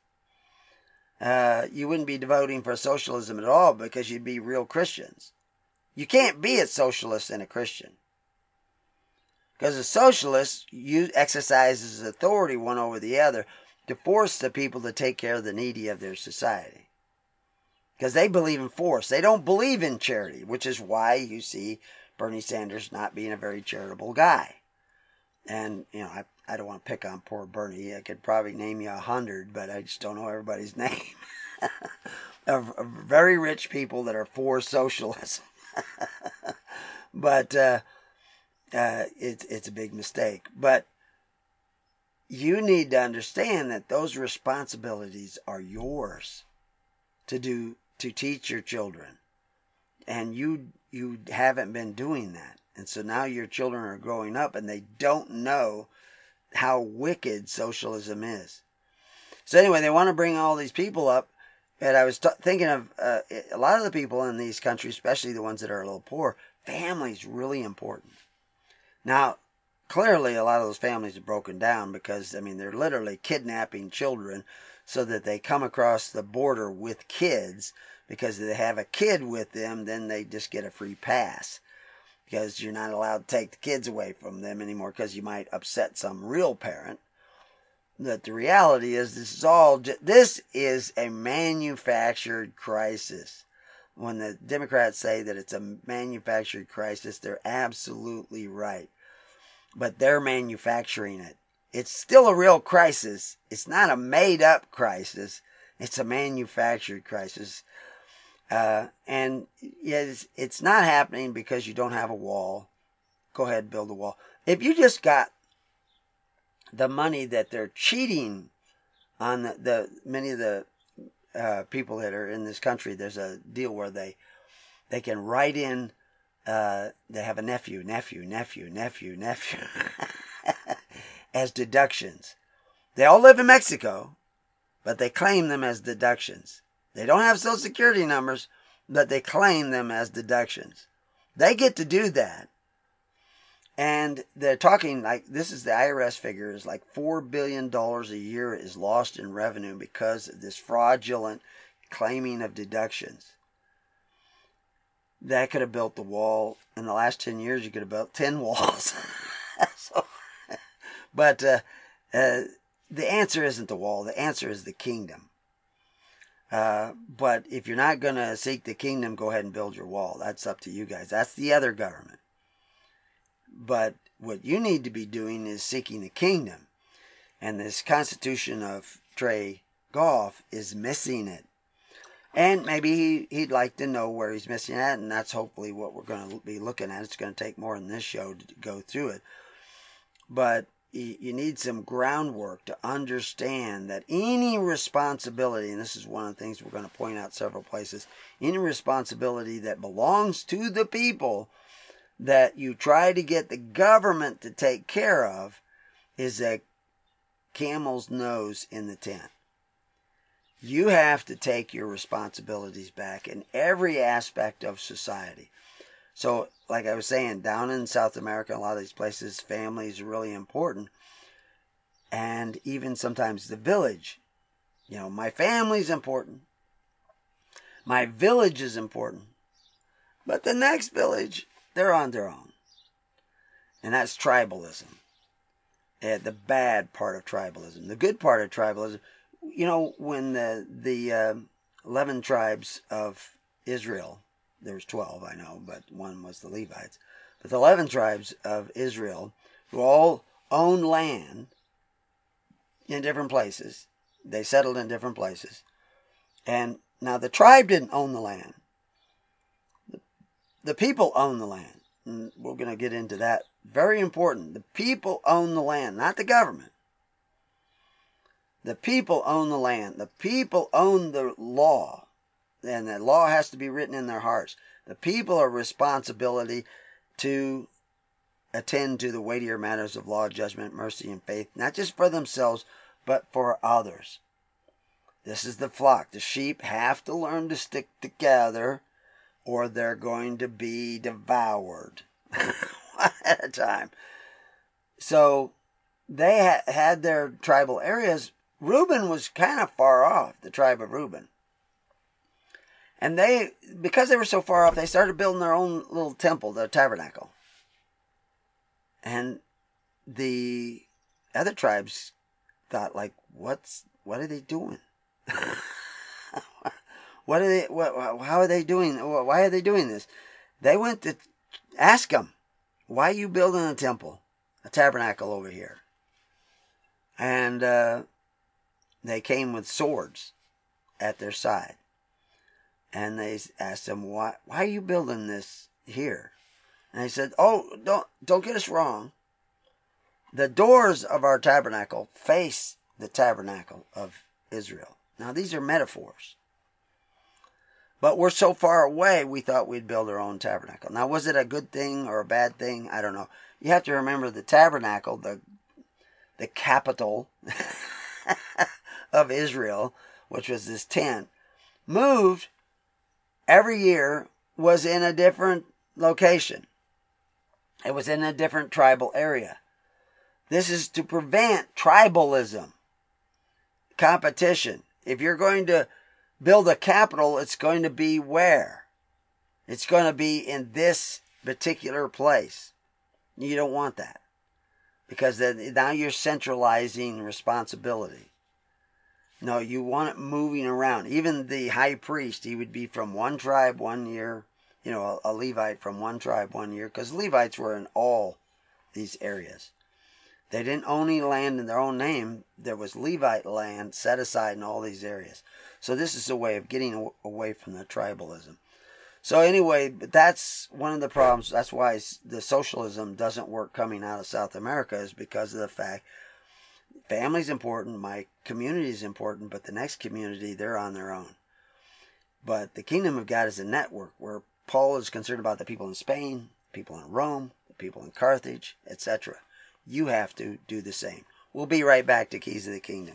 You wouldn't be voting for socialism at all, because you'd be real Christians. You can't be a socialist and a Christian, because a socialist exercises authority one over the other to force the people to take care of the needy of their society, because they believe in force. They don't believe in charity, which is why you see Bernie Sanders not being a very charitable guy. And, I don't want to pick on poor Bernie. I could probably name you 100, but I just don't know everybody's name. Of very rich people that are for socialism. But it's a big mistake. But you need to understand that those responsibilities are yours to teach your children. And you haven't been doing that. And so now your children are growing up and they don't know how wicked socialism is. So anyway, they want to bring all these people up. And I was thinking of a lot of the people in these countries, especially the ones that are a little poor, family's really important. Now, clearly a lot of those families are broken down because, they're literally kidnapping children so that they come across the border with kids, because if they have a kid with them, then they just get a free pass. because you're not allowed to take the kids away from them anymore because you might upset some real parent. But the reality is this is a manufactured crisis. When the Democrats say that it's a manufactured crisis, they're absolutely right. But they're manufacturing it. It's still a real crisis. It's not a made-up crisis. It's a manufactured crisis. And it's not happening because you don't have a wall. Go ahead and build a wall. If you just got the money that they're cheating on the many of the people that are in this country, there's a deal where they can write in, they have a nephew as deductions. They all live in Mexico, but they claim them as deductions. They don't have Social Security numbers, but they claim them as deductions. They get to do that. And they're talking like, this is the IRS figure, is like $4 billion a year is lost in revenue because of this fraudulent claiming of deductions. That could have built the wall. In the last 10 years, you could have built 10 walls. But the answer isn't the wall. The answer is the kingdom. But if you're not going to seek the kingdom, go ahead and build your wall. That's up to you guys. That's the other government. But what you need to be doing is seeking the kingdom. And this Constitution of Trey Goff is missing it. And maybe he'd like to know where he's missing it, and that's hopefully what we're going to be looking at. It's going to take more than this show to go through it. But you need some groundwork to understand that any responsibility, and this is one of the things we're going to point out several places, any responsibility that belongs to the people that you try to get the government to take care of is a camel's nose in the tent. You have to take your responsibilities back in every aspect of society. So, like I was saying, down in South America, a lot of these places, family is really important. And even sometimes the village. You know, my family's important. My village is important. But the next village, they're on their own. And that's tribalism. The bad part of tribalism. The good part of tribalism, you know, when the 11 tribes of Israel, there's 12, I know, but one was the Levites. But the 11 tribes of Israel, who all owned land in different places. They settled in different places. And now the tribe didn't own the land. The people own the land. And we're going to get into that. Very important. The people own the land, not the government. The people own the land. The people own the law. And the law has to be written in their hearts. The people are responsibility to attend to the weightier matters of law, judgment, mercy, and faith, not just for themselves, but for others. This is the flock. The sheep have to learn to stick together, or they're going to be devoured one at a time. So they had their tribal areas. Reuben was kind of far off, the tribe of Reuben. And because they were so far off, they started building their own little temple, their tabernacle. And the other tribes thought, like, what are they doing? How are they doing? Why are they doing this? They went to ask them, why are you building a temple, a tabernacle over here? And they came with swords at their side. And they asked them, why are you building this here? And they said, oh, don't get us wrong. The doors of our tabernacle face the tabernacle of Israel. Now, these are metaphors. But we're so far away, we thought we'd build our own tabernacle. Now, was it a good thing or a bad thing? I don't know. You have to remember the tabernacle, the capital of Israel, which was this tent, moved every year, was in a different location. It was in a different tribal area. This is to prevent tribalism, competition. If you're going to build a capital, it's going to be where? It's going to be in this particular place. You don't want that, because then now you're centralizing responsibility. No, you want it moving around. Even the high priest, he would be from one tribe 1 year, a Levite from one tribe 1 year, because Levites were in all these areas. They didn't own any land in their own name. There was Levite land set aside in all these areas. So this is a way of getting away from the tribalism. So anyway, that's one of the problems. That's why the socialism doesn't work coming out of South America, is because of the fact family's important, my community is important, but the next community, they're on their own. But the kingdom of God is a network where Paul is concerned about the people in Spain, people in Rome, the people in Carthage, etc. You have to do the same. We'll be right back to Keys of the Kingdom.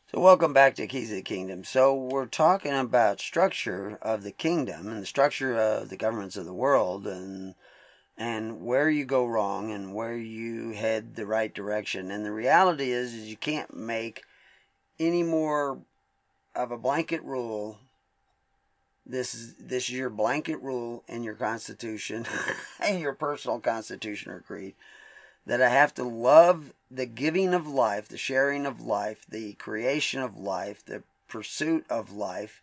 So welcome back to Keys of the Kingdom. So we're talking about structure of the kingdom and the structure of the governments of the world, and where you go wrong and where you head the right direction. And the reality is you can't make any more of a blanket rule. This is your blanket rule in your constitution, in your personal constitution or creed, that I have to love the giving of life, the sharing of life, the creation of life, the pursuit of life,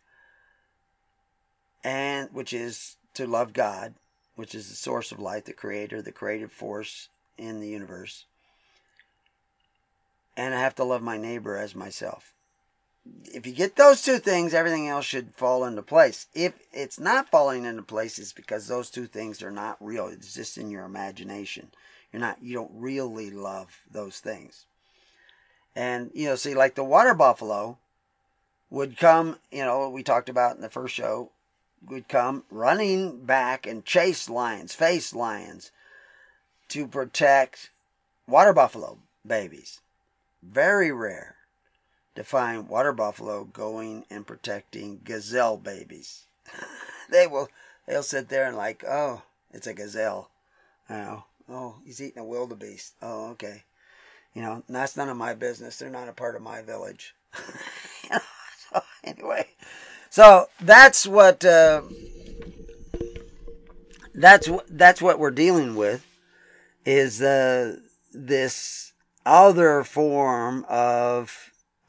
and which is to love God, which is the source of life, the creator, the creative force in the universe. And I have to love my neighbor as myself. If you get those two things, everything else should fall into place. If it's not falling into place, it's because those two things are not real. It's just in your imagination. You don't really love those things. And, see, like the water buffalo would come, we talked about in the first show, would come running back and chase lions, face lions, to protect water buffalo babies. Very rare to find water buffalo going and protecting gazelle babies. They'll sit there and like, oh, it's a gazelle. Oh, he's eating a wildebeest. Oh, okay. That's none of my business. They're not a part of my village. So anyway, so that's what that's what we're dealing with, is this other form of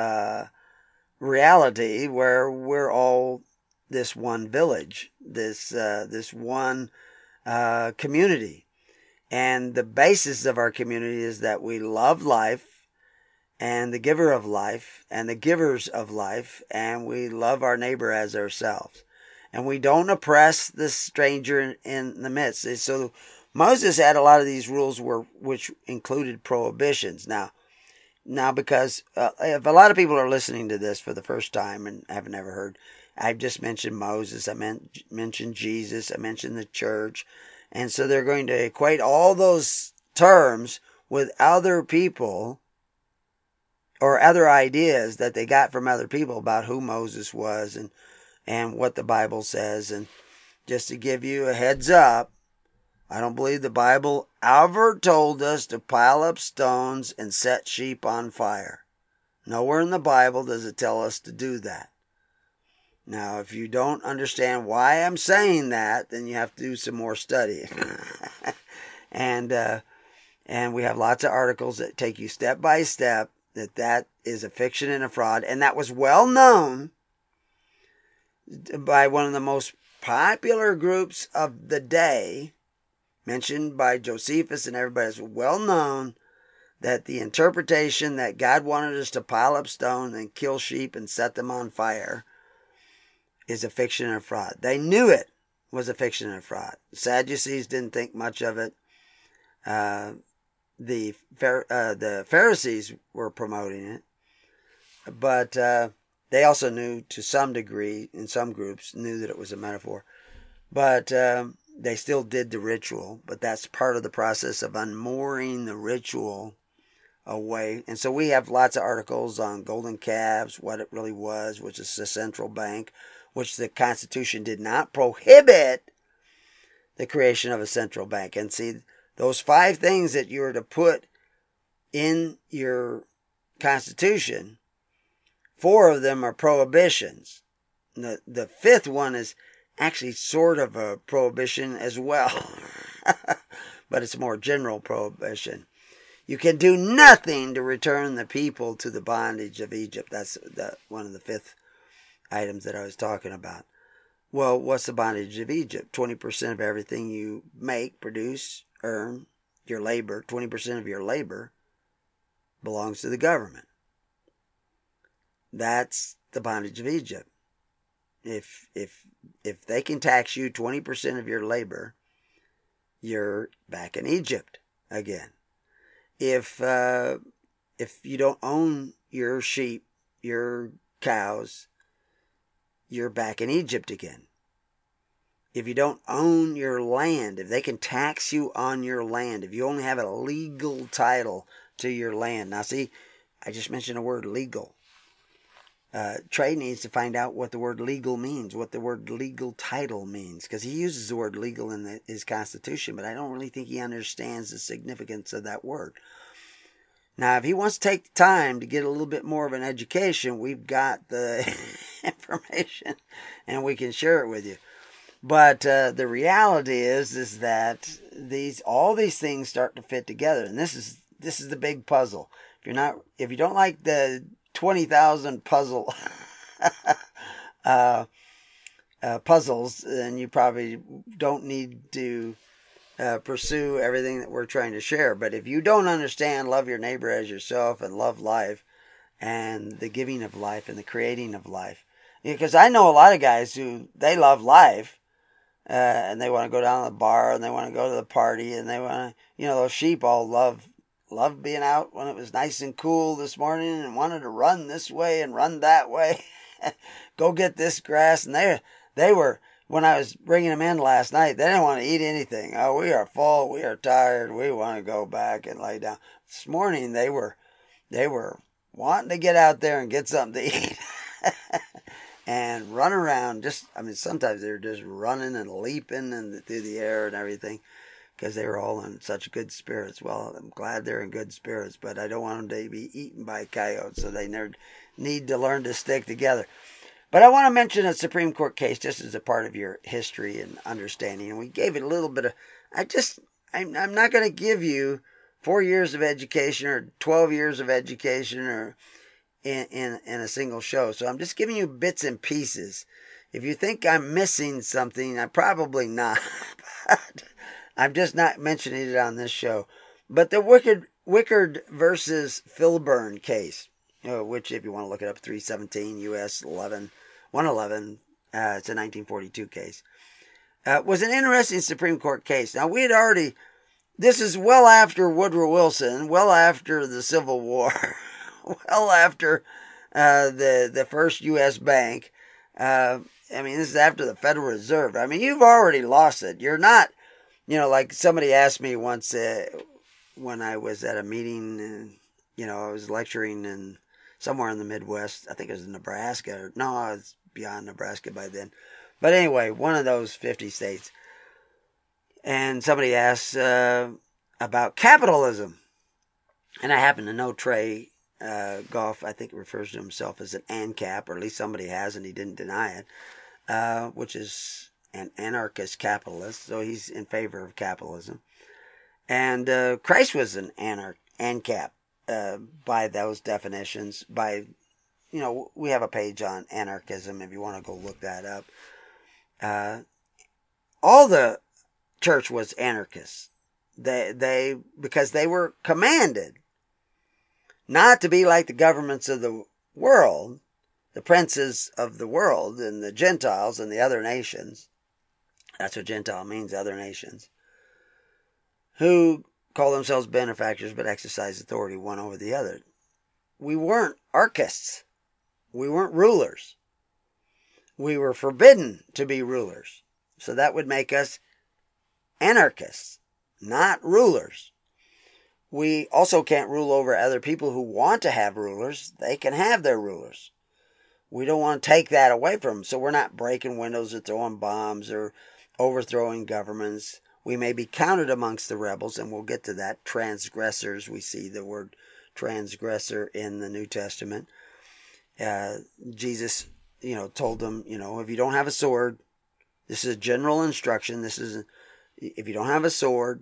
reality where we're all this one village, this one community. And the basis of our community is that we love life and the giver of life and the givers of life, and we love our neighbor as ourselves. And we don't oppress the stranger in the midst. So Moses had a lot of these rules which included prohibitions. Now because if a lot of people are listening to this for the first time and have never heard, I've just mentioned Moses, I mentioned Jesus, I mentioned the church. And so they're going to equate all those terms with other people or other ideas that they got from other people about who Moses was and what the Bible says. And just to give you a heads up, I don't believe the Bible ever told us to pile up stones and set sheep on fire. Nowhere in the Bible does it tell us to do that. Now, if you don't understand why I'm saying that, then you have to do some more studying. And we have lots of articles that take you step by step that is a fiction and a fraud. And that was well known by one of the most popular groups of the day, mentioned by Josephus and everybody. It's well known that the interpretation that God wanted us to pile up stones and kill sheep and set them on fire is a fiction and a fraud. They knew it was a fiction and a fraud. The Sadducees didn't think much of it. The Pharisees were promoting it, but they also knew to some degree, in some groups, knew that it was a metaphor. But they still did the ritual. But that's part of the process of unmooring the ritual away. And so we have lots of articles on golden calves, what it really was, which is the central bank, which the Constitution did not prohibit the creation of a central bank. And see, those 5 things that you were to put in your Constitution, 4 of them are prohibitions. The 5th one is actually sort of a prohibition as well, but it's a more general prohibition. You can do nothing to return the people to the bondage of Egypt. That's one of the 5th items that I was talking about. Well, what's the bondage of Egypt? 20% of everything you make, produce, earn, your labor, 20% of your labor belongs to the government. That's the bondage of Egypt. If they can tax you 20% of your labor, you're back in Egypt again. If you don't own your sheep, your cows, you're back in Egypt again. If you don't own your land, if they can tax you on your land, if you only have a legal title to your land. Now see, I just mentioned the word legal. Trey needs to find out what the word legal means, what the word legal title means, because he uses the word legal in his Constitution, but I don't really think he understands the significance of that word. Now, if he wants to take the time to get a little bit more of an education, we've got the information and we can share it with you. But the reality is that all these things start to fit together, and this is the big puzzle. If you don't like the 20,000 puzzle puzzles, then you probably don't need to pursue everything that we're trying to share. But if you don't understand love your neighbor as yourself and love life and the giving of life and the creating of life, because I know a lot of guys who they love life and they want to go down to the bar and they want to go to the party and they want to, those sheep all love being out when it was nice and cool this morning and wanted to run this way and run that way, go get this grass. And they were, when I was bringing them in last night, they didn't want to eat anything. Oh, we are full, we are tired, we want to go back and lay down. This morning they were wanting to get out there and get something to eat and run around. Sometimes they were just running and leaping through the air and everything, because they were all in such good spirits. Well, I'm glad they're in good spirits, but I don't want them to be eaten by coyotes, so they need to learn to stick together. But I want to mention a Supreme Court case just as a part of your history and understanding. And we gave it a little bit of, I'm not going to give you 4 years of education or 12 years of education or in a single show. So I'm just giving you bits and pieces. If you think I'm missing something, I'm probably not. But I'm just not mentioning it on this show. But the Wickard versus Filburn case, which if you want to look it up, 317 U.S. 111, it's a 1942 case, was an interesting Supreme Court case. Now, this is well after Woodrow Wilson, well after the Civil War, well after the first U.S. bank. This is after the Federal Reserve. You've already lost it. You're not, like somebody asked me once when I was at a meeting, I was lecturing somewhere in the Midwest. I think it was in Nebraska. No, I was beyond Nebraska by then. But anyway, one of those 50 states. And somebody asked about capitalism. And I happen to know Trey Goff, I think, refers to himself as an ANCAP, or at least somebody has, and he didn't deny it, which is an anarchist capitalist. So he's in favor of capitalism. And Christ was an ANCAP by those definitions. We have a page on anarchism if you want to go look that up. All the church was anarchists. Because they were commanded not to be like the governments of the world, the princes of the world, and the Gentiles and the other nations. That's what Gentile means, other nations, who call themselves benefactors but exercise authority one over the other. We weren't archists. We weren't rulers. We were forbidden to be rulers. So that would make us anarchists, not rulers. We also can't rule over other people who want to have rulers. They can have their rulers. We don't want to take that away from them. So we're not breaking windows or throwing bombs or overthrowing governments. We may be counted amongst the rebels, and we'll get to that. Transgressors, we see the word transgressor in the New Testament. Jesus, told them, if you don't have a sword, this is a general instruction. If you don't have a sword,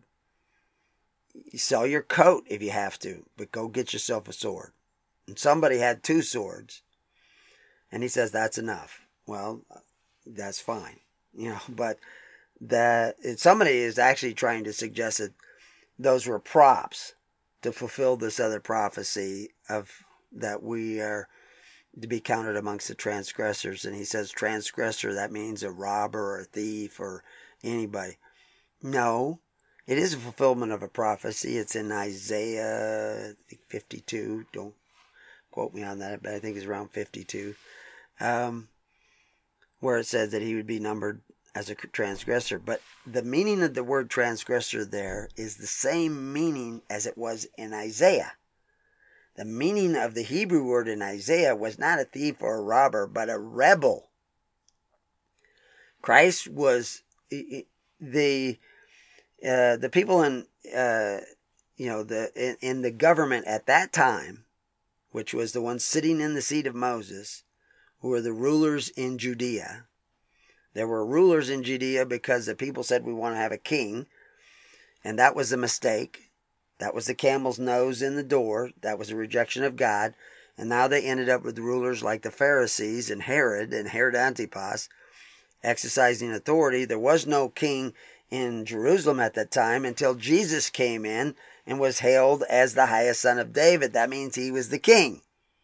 you sell your coat if you have to, but go get yourself a sword. And somebody had 2 swords, and he says that's enough. Well, that's fine, but somebody is actually trying to suggest that those were props to fulfill this other prophecy of that we are to be counted amongst the transgressors. And he says transgressor, that means a robber or a thief or anybody. No, it is a fulfillment of a prophecy. It's in Isaiah 52. Don't quote me on that, but I think it's around 52, where it says that he would be numbered as a transgressor. But the meaning of the word transgressor there is the same meaning as it was in Isaiah. The meaning of the Hebrew word in Isaiah was not a thief or a robber, but a rebel. Christ was the people in in the government at that time, which was the ones sitting in the seat of Moses, who were the rulers in Judea. There were rulers in Judea because the people said we want to have a king, and that was a mistake. That was the camel's nose in the door. That was a rejection of God. And now they ended up with rulers like the Pharisees and Herod Antipas, exercising authority. There was no king in Jerusalem at that time until Jesus came in and was hailed as the highest son of David. That means he was the king.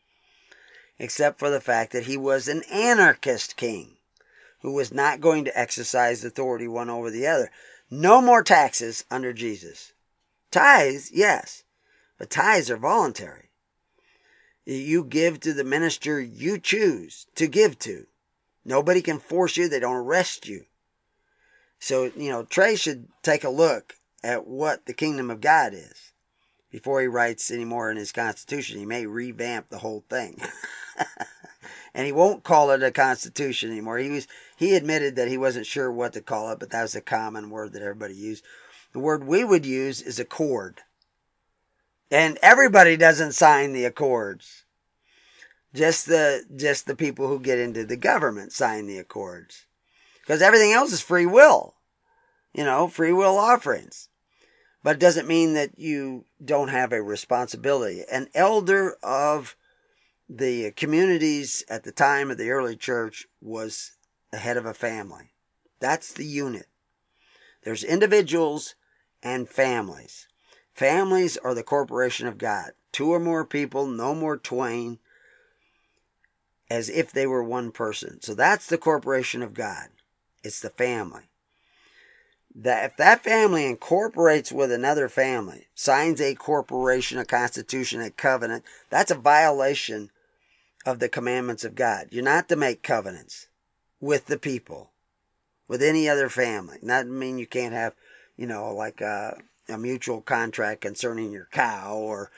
Except for the fact that he was an anarchist king who was not going to exercise authority one over the other. No more taxes under Jesus. Tithes, yes, but tithes are voluntary. You give to the minister you choose to give to. Nobody can force you. They don't arrest you. So, Trey should take a look at what the kingdom of God is before he writes any more in his Constitution. He may revamp the whole thing. And he won't call it a constitution anymore. He admitted that he wasn't sure what to call it, but that was a common word that everybody used. The word we would use is accord. And everybody doesn't sign the accords. Just the people who get into the government sign the accords. Because everything else is free will. Free will offerings. But it doesn't mean that you don't have a responsibility. An elder of the communities at the time of the early church was the head of a family. That's the unit. There's individuals and families. Families are the corporation of God. 2 or more people, no more twain, as if they were one person. So that's the corporation of God. It's the family. If that family incorporates with another family, signs a corporation, a constitution, a covenant, that's a violation of the commandments of God. You're not to make covenants with the people, with any other family. Not mean you can't have, like a mutual contract concerning your cow or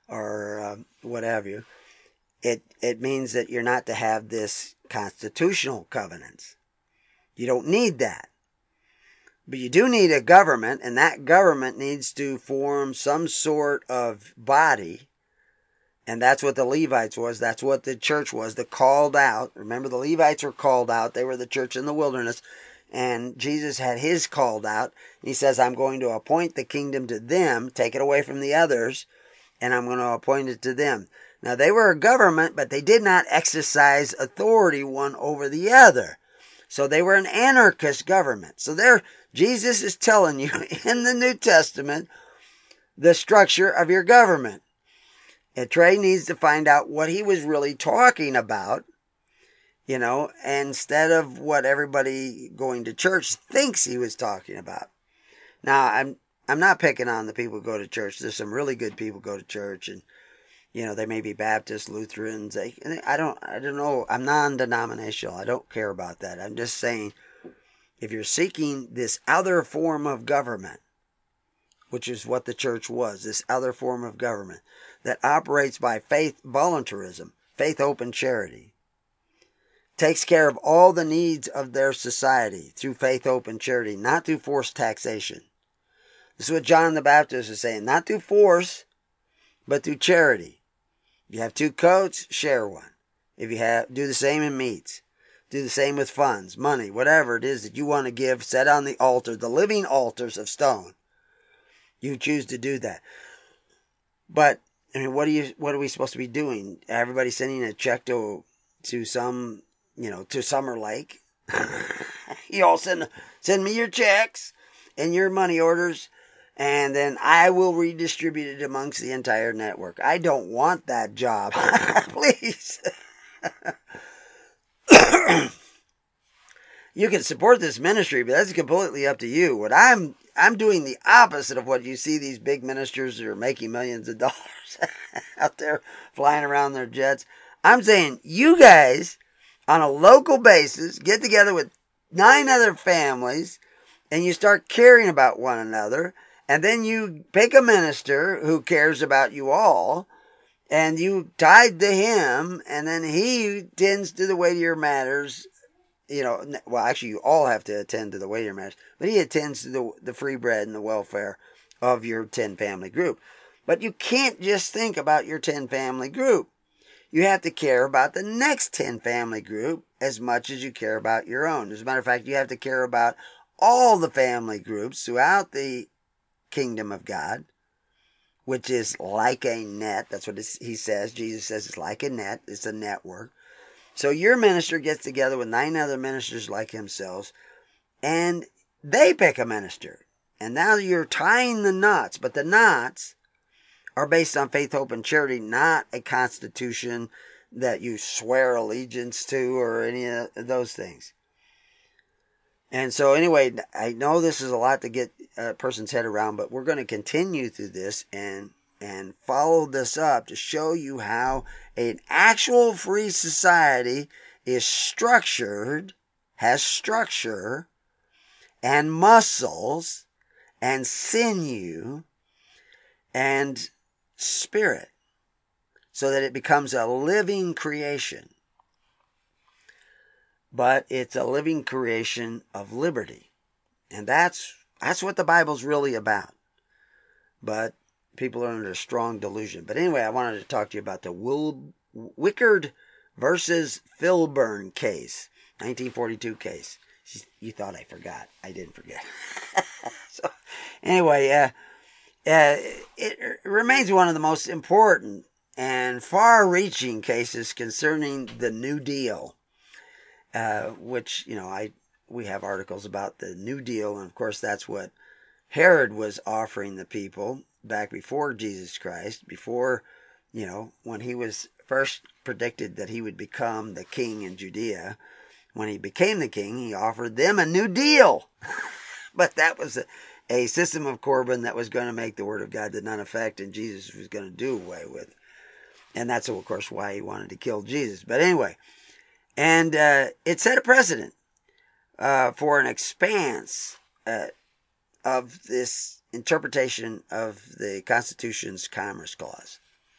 what have you. It means that you're not to have this constitutional covenants. You don't need that. But you do need a government, and that government needs to form some sort of body. And that's what the Levites was. That's what the church was, the called out. Remember, the Levites were called out. They were the church in the wilderness. And Jesus had his called out. He says, I'm going to appoint the kingdom to them, take it away from the others, and I'm going to appoint it to them. Now, they were a government, but they did not exercise authority one over the other. So they were an anarchist government. So Jesus is telling you in the New Testament the structure of your government. And Trey needs to find out what he was really talking about, instead of what everybody going to church thinks he was talking about. Now, I'm not picking on the people who go to church. There's some really good people who go to church, and they may be Baptists, Lutherans. I don't know. I'm non-denominational. I don't care about that. I'm just saying, if you're seeking this other form of government, which is what the church was, this other form of government that operates by faith voluntarism, faith open charity, takes care of all the needs of their society through faith open charity, not through forced taxation. This is what John the Baptist is saying, not through force, but through charity. If you have 2 coats, share one. If you do the same in meats. Do the same with funds, money, whatever it is that you want to give, set on the altar, the living altars of stone. You choose to do that. But what are we supposed to be doing? Everybody sending a check to some, to Summer Lake. You all send me your checks and your money orders, and then I will redistribute it amongst the entire network. I don't want that job. Please. You can support this ministry, but that's completely up to you. What I'm doing the opposite of what you see these big ministers that are making millions of dollars out there flying around their jets. I'm saying you guys, on a local basis, get together with 9 other families, and you start caring about one another, and then you pick a minister who cares about you all, and you tied to him, and then he tends to the weightier matters. Well, actually, you all have to attend to the weightier matters, but he attends to the free bread and the welfare of your 10 family group. But you can't just think about your 10 family group. You have to care about the next 10 family group as much as you care about your own. As a matter of fact, you have to care about all the family groups throughout the kingdom of God, which is like a net. That's what he says. Jesus says it's like a net. It's a network. So your minister gets together with 9 other ministers like himself, and they pick a minister. And now you're tying the knots, but the knots are based on faith, hope, and charity, not a constitution that you swear allegiance to or any of those things. And so anyway, I know this is a lot to get a person's head around, but we're going to continue through this and follow this up to show you how an actual free society is structured, has structure and muscles and sinew and spirit, so that it becomes a living creation. But it's a living creation of liberty. And that's what the Bible's really about. But people are under a strong delusion. But anyway, I wanted to talk to you about the Wickard versus Filburn case, 1942 case. You thought I forgot. I didn't forget. So anyway, it remains one of the most important and far-reaching cases concerning the New Deal, which, we have articles about the New Deal, and of course that's what Herod was offering the people back before Jesus Christ, before, when he was first predicted that he would become the king in Judea. When he became the king, he offered them a new deal. But that was a system of Corbin that was going to make the word of God to none effect, and Jesus was going to do away with. And that's, of course, why he wanted to kill Jesus. But anyway, and it set a precedent for an expanse of this interpretation of the Constitution's Commerce Clause.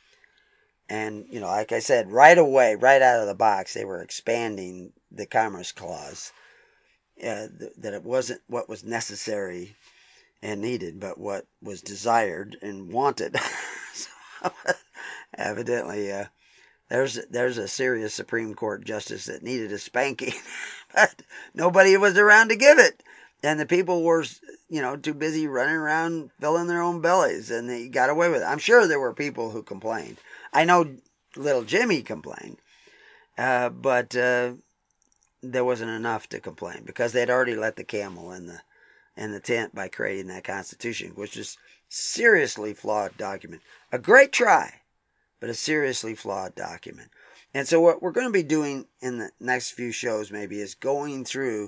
And, like I said, right away, right out of the box, they were expanding the Commerce Clause, that it wasn't what was necessary and needed, but what was desired and wanted. So, evidently, there's a serious Supreme Court justice that needed a spanking, but nobody was around to give it. And the people were, too busy running around filling their own bellies, and they got away with it. I'm sure there were people who complained. I know little Jimmy complained, but there wasn't enough to complain, because they'd already let the camel in the tent by creating that Constitution, which is seriously flawed document. A great try, but a seriously flawed document. And so what we're going to be doing in the next few shows maybe is going through,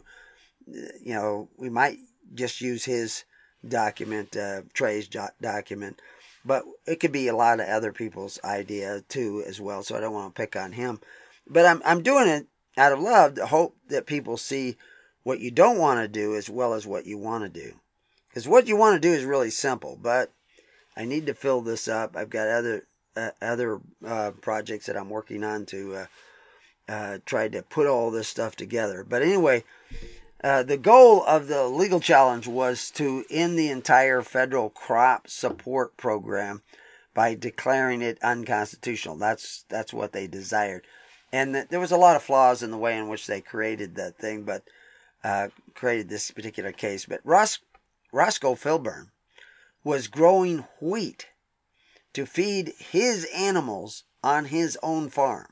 we might just use his document, Trey's document, but it could be a lot of other people's idea too as well, so I don't want to pick on him. But I'm doing it out of love to hope that people see what you don't want to do as well as what you want to do. Because what you want to do is really simple, but I need to fill this up. I've got other projects that I'm working on to try to put all this stuff together. But anyway, the goal of the legal challenge was to end the entire federal crop support program by declaring it unconstitutional. That's what they desired. And there was a lot of flaws in the way in which they created that thing, but created this particular case. But Roscoe Filburn was growing wheat to feed his animals on his own farm.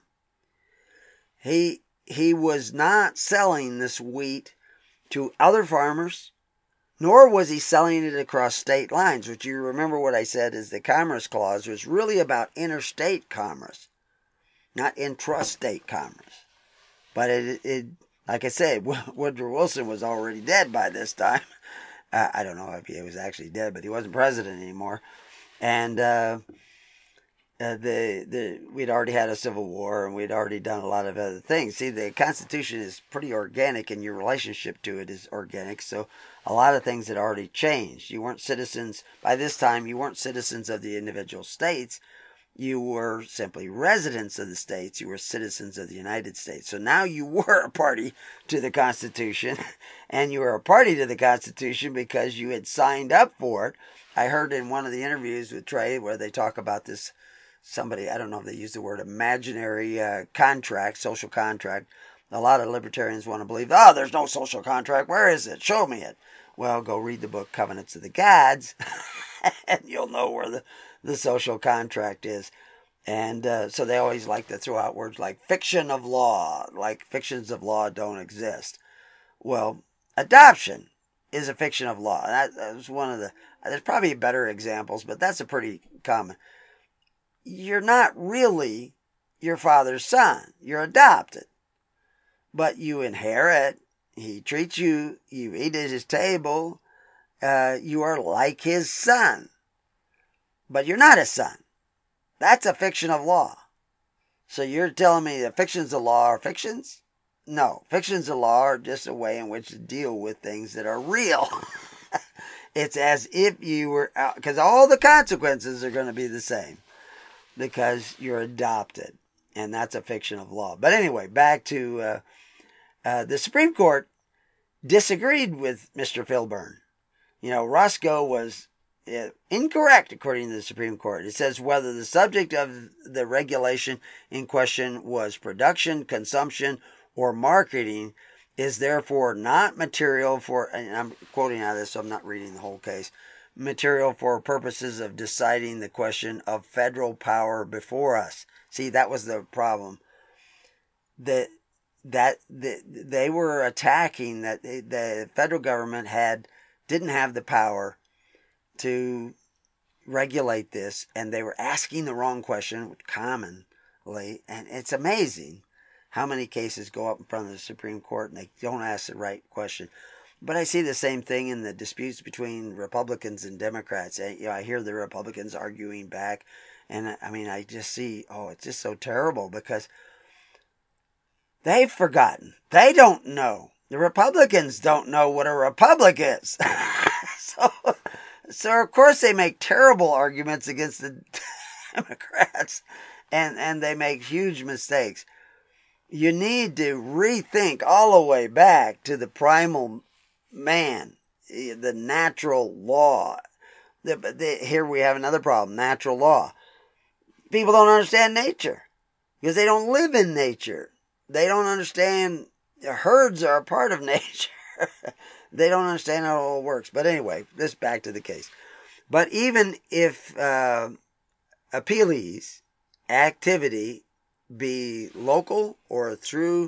He was not selling this wheat to other farmers, nor was he selling it across state lines, which you remember what I said is the Commerce Clause was really about interstate commerce, not intrastate commerce. But it like I said, Woodrow Wilson was already dead by this time. I don't know if he was actually dead, but he wasn't president anymore. And we'd already had a civil war, and we'd already done a lot of other things. See, the Constitution is pretty organic, and your relationship to it is organic. So a lot of things had already changed. You weren't citizens by this time. You weren't citizens of the individual states. You were simply residents of the states. You were citizens of the United States. So now you were a party to the Constitution, and you were a party to the Constitution because you had signed up for it. I heard in one of the interviews with Trey where they talk about this, somebody, I don't know if they use the word imaginary contract, social contract. A lot of libertarians want to believe, oh, there's no social contract. Where is it? Show me it. Well, go read the book Covenants of the Gods, and you'll know where the social contract is. And so they always like to throw out words like fiction of law, like fictions of law don't exist. Well, adoption is a fiction of law. That was one of the, there's probably better examples, but that's a pretty common. You're not really your father's son. You're adopted. But you inherit. He treats you, you eat at his table. You are like his son. But you're not his son. That's a fiction of law. So you're telling me that fictions of law are fictions? No. Fictions of law are just a way in which to deal with things that are real. It's as if you were, because all the consequences are going to be the same. Because you're adopted. And that's a fiction of law. But anyway, back to the Supreme Court disagreed with Mr. Filburn. You know, Roscoe was incorrect according to the Supreme Court. It says whether the subject of the regulation in question was production, consumption, or marketing is therefore not material for, and I'm quoting out of this, so I'm not reading the whole case, material for purposes of deciding the question of federal power before us. See, that was the problem. That they were attacking that the federal government didn't have the power to regulate this, and they were asking the wrong question commonly. And it's amazing how many cases go up in front of the Supreme Court and they don't ask the right question. But I see the same thing in the disputes between Republicans and Democrats. I hear the Republicans arguing back, and I mean, I just see, it's just so terrible because they've forgotten. They don't know. The Republicans don't know what a republic is. So of course they make terrible arguments against the Democrats, and they make huge mistakes. You need to rethink all the way back to the primal man, the natural law. Here we have another problem, natural law. People don't understand nature because they don't live in nature. They don't understand herds are a part of nature. They don't understand how it all works. But anyway, this back to the case. But even if appealees' activity be local or through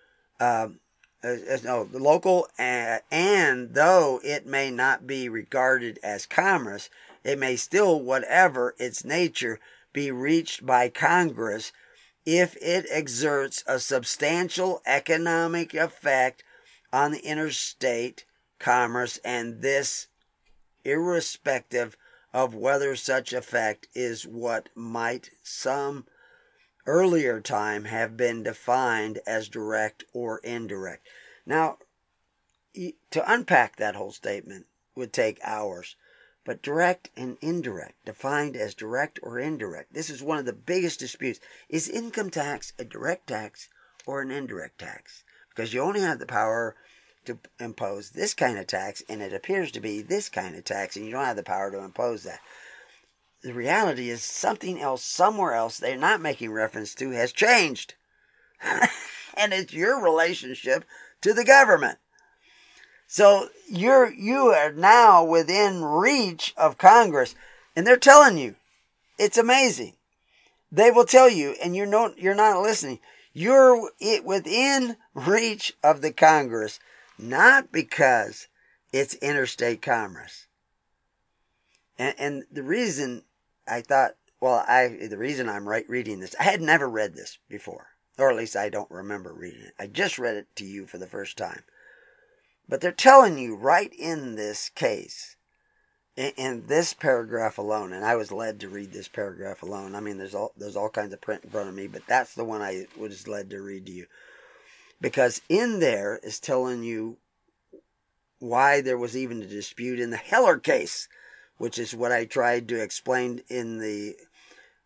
local, and though it may not be regarded as commerce, it may still, whatever its nature, be reached by Congress if it exerts a substantial economic effect on the interstate commerce, and this irrespective of whether such effect is what might some earlier time have been defined as direct or indirect. Now, to unpack that whole statement would take hours. But direct and indirect, defined as direct or indirect, this is one of the biggest disputes. Is income tax a direct tax or an indirect tax? Because you only have the power to impose this kind of tax, and it appears to be this kind of tax, and you don't have the power to impose that. The reality is something else, somewhere else, they're not making reference to, has changed. And it's your relationship to the government. So you are now within reach of Congress, and they're telling you. It's amazing. They will tell you, and you're not listening. You're within reach of the Congress, not because it's interstate commerce. And the reason I thought, the reason I'm reading this, I had never read this before, or at least I don't remember reading it. I just read it to you for the first time. But they're telling you right in this case, in this paragraph alone, and I was led to read this paragraph alone. I mean, there's all kinds of print in front of me, but that's the one I was led to read to you. Because in there is telling you why there was even a dispute in the Heller case, which is what I tried to explain in the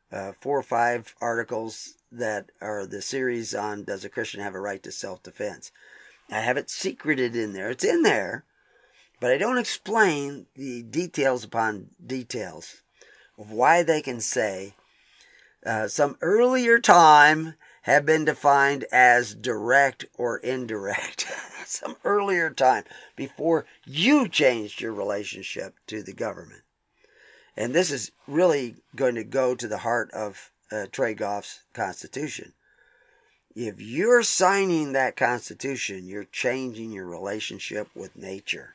4 or 5 articles that are the series on Does a Christian Have a Right to Self-Defense. I have it secreted in there. It's in there, but I don't explain the details upon details of why they can say some earlier time have been defined as direct or indirect. Some earlier time before you changed your relationship to the government. And this is really going to go to the heart of Trey Goff's Constitution. If you're signing that Constitution, you're changing your relationship with nature.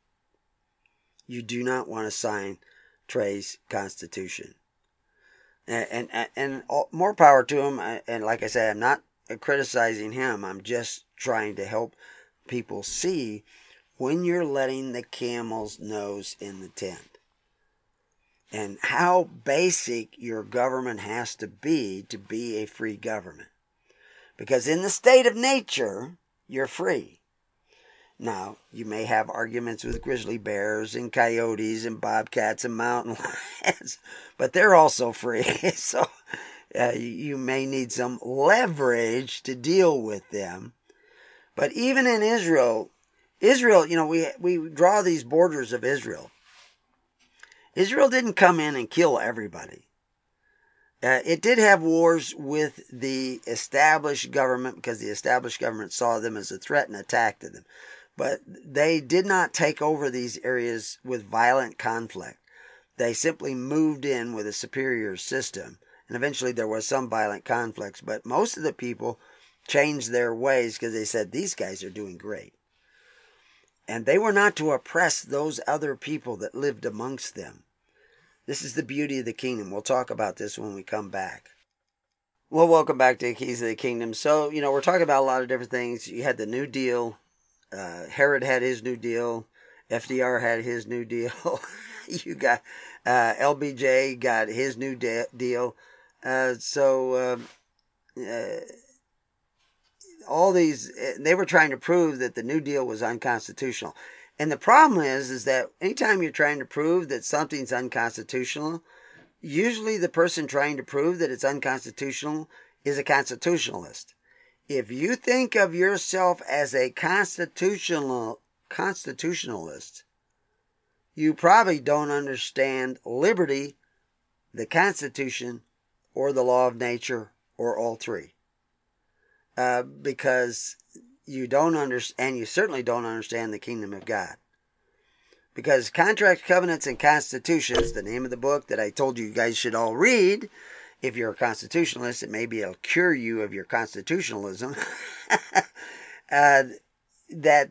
You do not want to sign Trey's Constitution. And more power to him. And like I said, I'm not criticizing him. I'm just trying to help people see when you're letting the camel's nose in the tent. And how basic your government has to be a free government. Because in the state of nature, you're free. Now, you may have arguments with grizzly bears and coyotes and bobcats and mountain lions, but they're also free. So you may need some leverage to deal with them. But even in Israel, we draw these borders of Israel. Israel didn't come in and kill everybody. It did have wars with the established government because the established government saw them as a threat and attacked them. But they did not take over these areas with violent conflict. They simply moved in with a superior system. And eventually there was some violent conflicts. But most of the people changed their ways because they said, these guys are doing great. And they were not to oppress those other people that lived amongst them. This is the beauty of the kingdom. We'll talk about this when we come back. Well, welcome back to Keys of the Kingdom. So, we're talking about a lot of different things. You had the New Deal. Herod had his New Deal. FDR had his New Deal. You got LBJ got his New Deal. All these, they were trying to prove that the New Deal was unconstitutional. And the problem is that anytime you're trying to prove that something's unconstitutional, usually the person trying to prove that it's unconstitutional is a constitutionalist. If you think of yourself as a constitutionalist, you probably don't understand liberty, the Constitution, or the law of nature, or all three. Because you don't understand, and you certainly don't understand the kingdom of God. Because Contracts, Covenants, and Constitutions, the name of the book that I told you guys should all read, if you're a constitutionalist, it maybe it'll cure you of your constitutionalism. That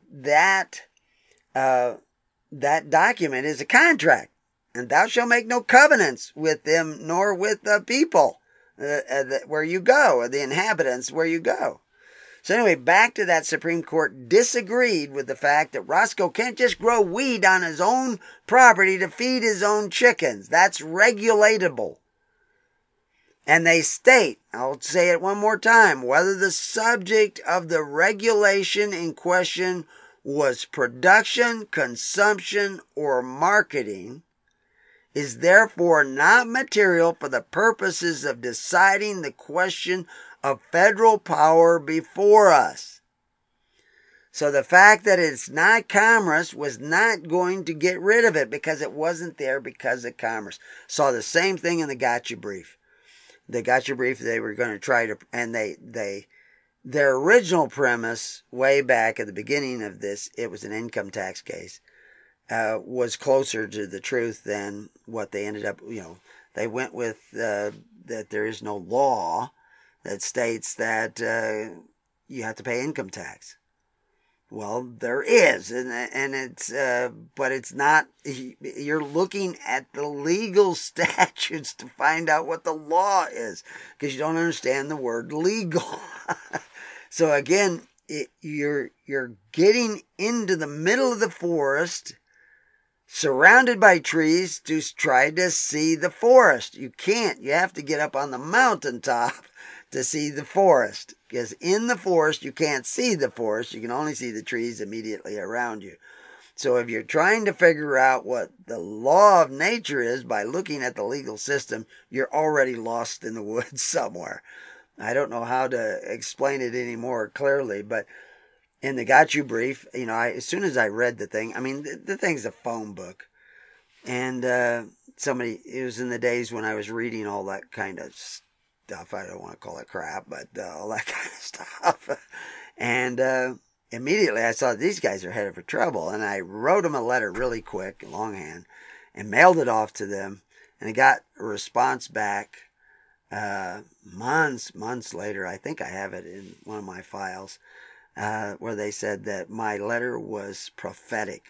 document is a contract. And thou shalt make no covenants with them, nor with the people where you go, the inhabitants where you go. So anyway, back to that Supreme Court disagreed with the fact that Roscoe can't just grow weed on his own property to feed his own chickens. That's regulatable. And they state, I'll say it one more time, whether the subject of the regulation in question was production, consumption, or marketing, is therefore not material for the purposes of deciding the question of federal power before us. So the fact that it's not commerce was not going to get rid of it because it wasn't there because of commerce. Saw the same thing in the Gotcha Brief. The Gotcha Brief, they were going to try to, and their original premise way back at the beginning of this, it was an income tax case, was closer to the truth than what they ended up, they went with that there is no law that states that you have to pay income tax. Well, there is, and it's, but it's not, you're looking at the legal statutes to find out what the law is, because you don't understand the word legal. So again, you're getting into the middle of the forest, surrounded by trees, to try to see the forest. You can't, you have to get up on the mountaintop to see the forest, because in the forest you can't see the forest, you can only see the trees immediately around you. So if you're trying to figure out what the law of nature is by looking at the legal system, you're already lost in the woods somewhere. I don't know how to explain it any more clearly, but in the Got You brief, as soon as I read the thing, the thing's a phone book. And it was in the days when I was reading all that kind of stuff. I don't want to call it crap, but all that kind of stuff. And immediately I saw these guys are headed for trouble. And I wrote them a letter really quick, longhand, and mailed it off to them. And I got a response back months later. I think I have it in one of my files, where they said that my letter was prophetic.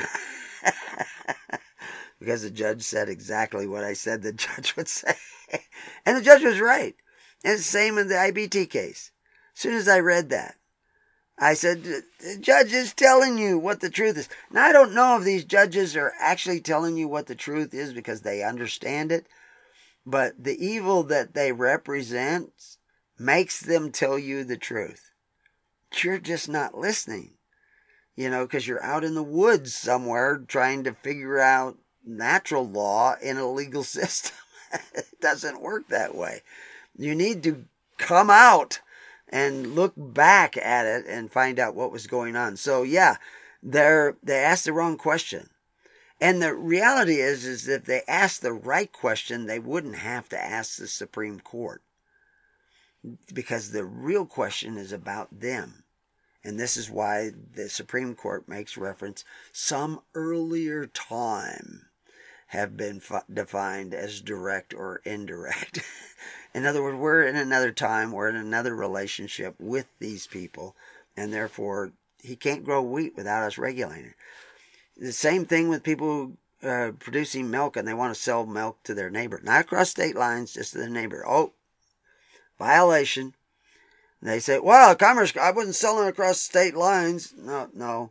Because the judge said exactly what I said the judge would say. And the judge was right. And it's the same in the IBT case. As soon as I read that, I said, the judge is telling you what the truth is. Now, I don't know if these judges are actually telling you what the truth is because they understand it. But the evil that they represent makes them tell you the truth. You're just not listening. Because you're out in the woods somewhere trying to figure out natural law in a legal system. It doesn't work that way. You need to come out and look back at it and find out what was going on. So yeah, they asked the wrong question. And the reality is if they asked the right question, they wouldn't have to ask the Supreme Court. Because the real question is about them. And this is why the Supreme Court makes reference, some earlier time have been defined as direct or indirect. In other words, we're in another time, we're in another relationship with these people, and therefore he can't grow wheat without us regulating it. The same thing with people producing milk, and they want to sell milk to their neighbor. Not across state lines, just to their neighbor. Oh, violation. They say, well, Commerce, I wasn't selling across state lines. No.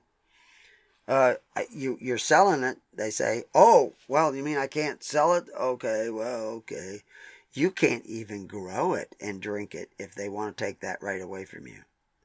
You're selling it, they say. Oh, well, you mean I can't sell it? Okay. You can't even grow it and drink it if they want to take that right away from you.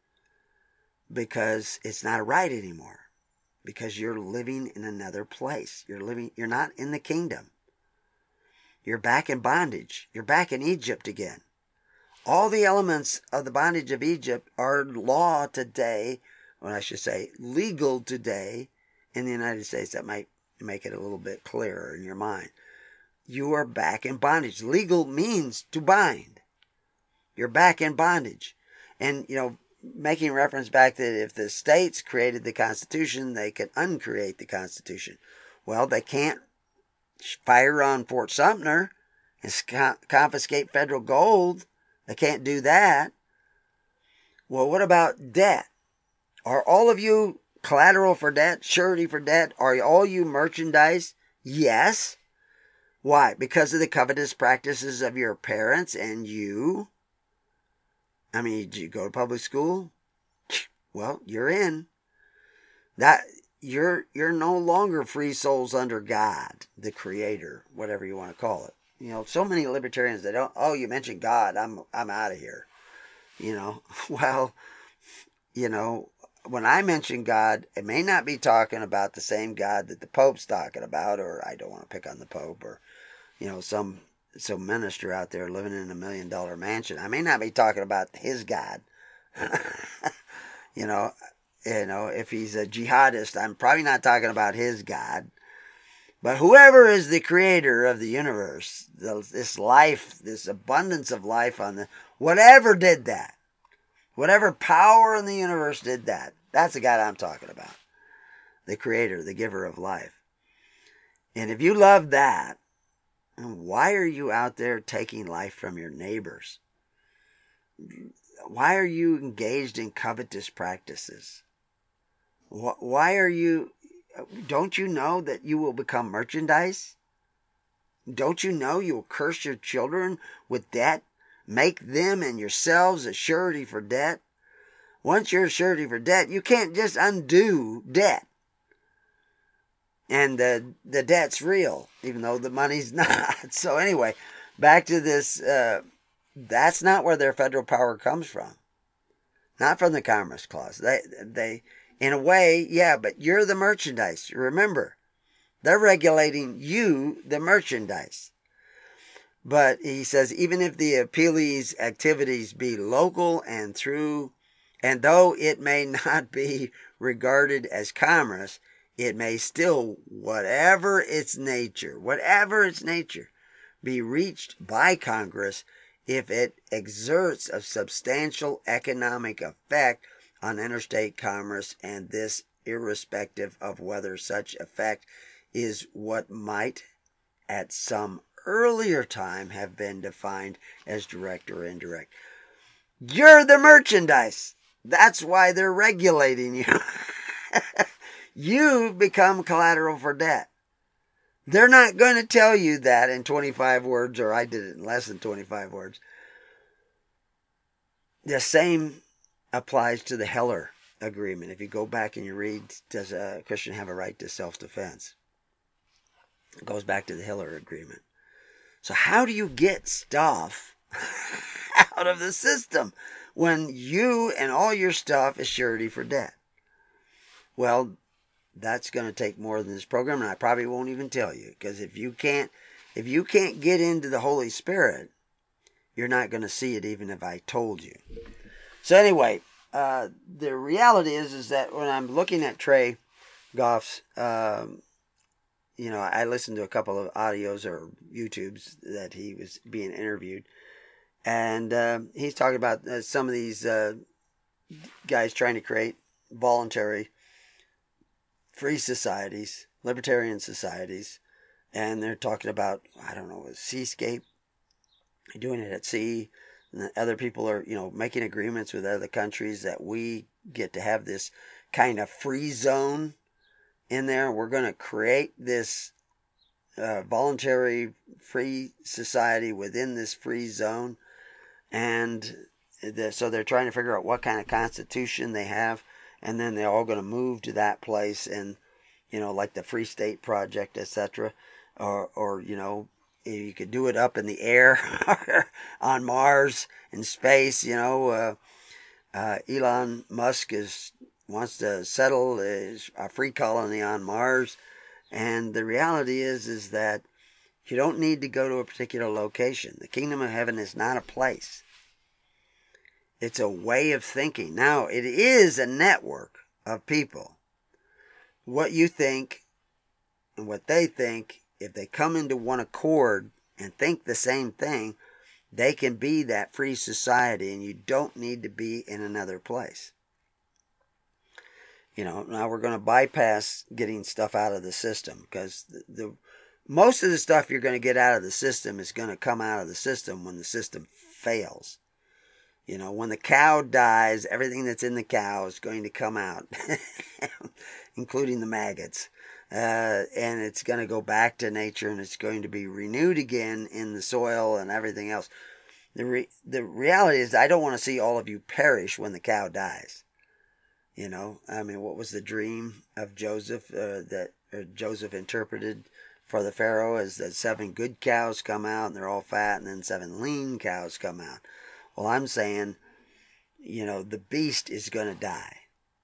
Because it's not a right anymore. Because you're living in another place. You're not in the kingdom. You're back in bondage. You're back in Egypt again. All the elements of the bondage of Egypt are law today, or I should say legal today in the United States. That might make it a little bit clearer in your mind. You are back in bondage. Legal means to bind. You're back in bondage. And, making reference back that if the states created the Constitution, they could uncreate the Constitution. Well, they can't fire on Fort Sumter and confiscate federal gold. They can't do that. Well, what about debt? Are all of you collateral for debt, surety for debt? Are all you merchandise? Yes. Why? Because of the covetous practices of your parents and you. Did you go to public school? Well, you're in. That you're no longer free souls under God, the Creator, whatever you want to call it. So many libertarians, they don't, you mentioned God, I'm out of here. Well, when I mention God, it may not be talking about the same God that the Pope's talking about, or I don't want to pick on the Pope, or, some minister out there living in $1 million mansion. I may not be talking about his God. If he's a jihadist, I'm probably not talking about his God. But whoever is the creator of the universe, this life, this abundance of life whatever did that, whatever power in the universe did that, that's the God I'm talking about. The creator, the giver of life. And if you love that, why are you out there taking life from your neighbors? Why are you engaged in covetous practices? Why are you... Don't you know that you will become merchandise? Don't you know you will curse your children with debt? Make them and yourselves a surety for debt? Once you're a surety for debt, you can't just undo debt. And the debt's real, even though the money's not. So anyway, back to this. That's not where their federal power comes from. Not from the Commerce Clause. In a way, yeah, but you're the merchandise. Remember, they're regulating you, the merchandise. But he says, even if the appealee's activities be local and though it may not be regarded as commerce, it may still, whatever its nature, be reached by Congress if it exerts a substantial economic effect on interstate commerce, and this irrespective of whether such effect is what might at some earlier time have been defined as direct or indirect. You're the merchandise. That's why they're regulating you. You've become collateral for debt. They're not going to tell you that in 25 words, or I did it in less than 25 words. The same applies to the Heller Agreement. If you go back and you read, does a Christian have a right to self-defense? It goes back to the Heller Agreement. So how do you get stuff out of the system when you and all your stuff is surety for debt? Well, that's going to take more than this program, and I probably won't even tell you, because if you can't get into the Holy Spirit, you're not going to see it even if I told you. So anyway, the reality is that when I'm looking at Trey Goff's, I listened to a couple of audios or YouTubes that he was being interviewed, and he's talking about some of these guys trying to create voluntary free societies, libertarian societies, and they're talking about, I don't know, Seascape, doing it at sea, and other people are, making agreements with other countries that we get to have this kind of free zone in there. We're going to create this voluntary free society within this free zone, and so they're trying to figure out what kind of constitution they have, and then they're all going to move to that place, and like the Free State Project, etc., or you could do it up in the air on Mars in space. Elon Musk wants to settle a free colony on Mars, and the reality is that you don't need to go to a particular location. The kingdom of heaven is not a place. It's a way of thinking. Now, it is a network of people. What you think and what they think, if they come into one accord and think the same thing, they can be that free society, and you don't need to be in another place. Now we're going to bypass getting stuff out of the system, because the most of the stuff you're going to get out of the system is going to come out of the system when the system fails. When the cow dies, everything that's in the cow is going to come out, including the maggots. And it's going to go back to nature, and it's going to be renewed again in the soil and everything else. The reality is, I don't want to see all of you perish when the cow dies. What was the dream of Joseph that Joseph interpreted for the Pharaoh? Is that 7 good cows come out and they're all fat, and then 7 lean cows come out. Well, I'm saying, the beast is going to die.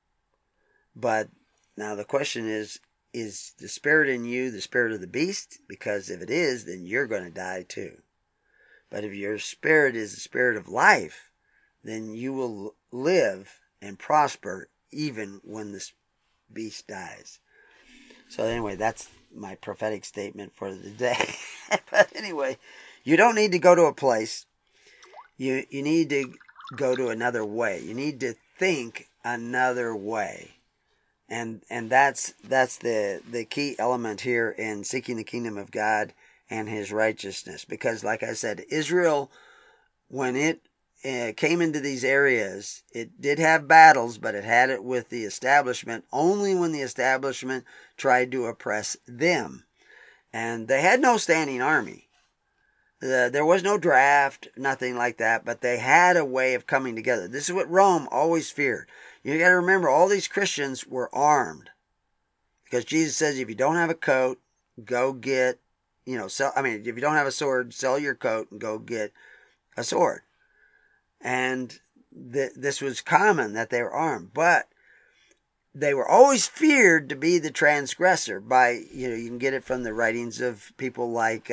But now the question is the spirit in you the spirit of the beast? Because if it is, then you're going to die too. But if your spirit is the spirit of life, then you will live and prosper even when the beast dies. So anyway, that's my prophetic statement for the day. But anyway, you don't need to go to a place. You need to go to another way. You need to think another way. And that's the key element here in seeking the kingdom of God and his righteousness. Because like I said, Israel, when it came into these areas, it did have battles, but it had it with the establishment only when the establishment tried to oppress them. And they had no standing army. There was no draft, nothing like that, but they had a way of coming together. This is what Rome always feared. You got to remember, all these Christians were armed, because Jesus says, if you don't have a coat, go get, if you don't have a sword, sell your coat and go get a sword. And this was common, that they were armed. But they were always feared to be the transgressor by, you can get it from the writings of people like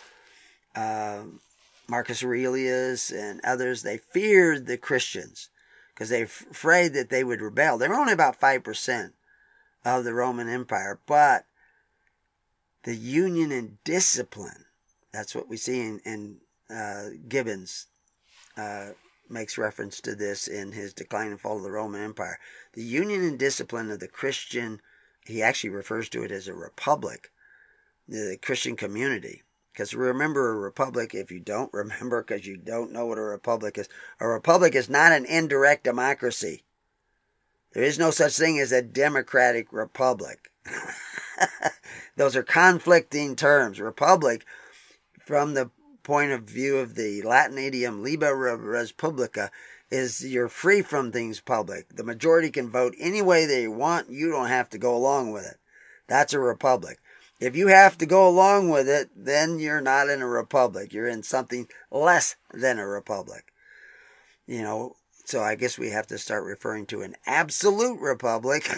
Marcus Aurelius and others. They feared the Christians because they were afraid that they would rebel. They were only about 5% of the Roman Empire, but the union and discipline, that's what we see in Gibbons makes reference to this in his Decline and Fall of the Roman Empire. The union and discipline of the Christian, he actually refers to it as a republic, the Christian community. Because remember, a republic, if you don't remember because you don't know what a republic is not an indirect democracy. There is no such thing as a democratic republic. Those are conflicting terms. Republic, from the point of view of the Latin idiom liber res publica, is you're free from things public. The majority can vote any way they want. You don't have to go along with it. That's a republic. If you have to go along with it, then you're not in a republic. You're in something less than a republic. So I guess we have to start referring to an absolute republic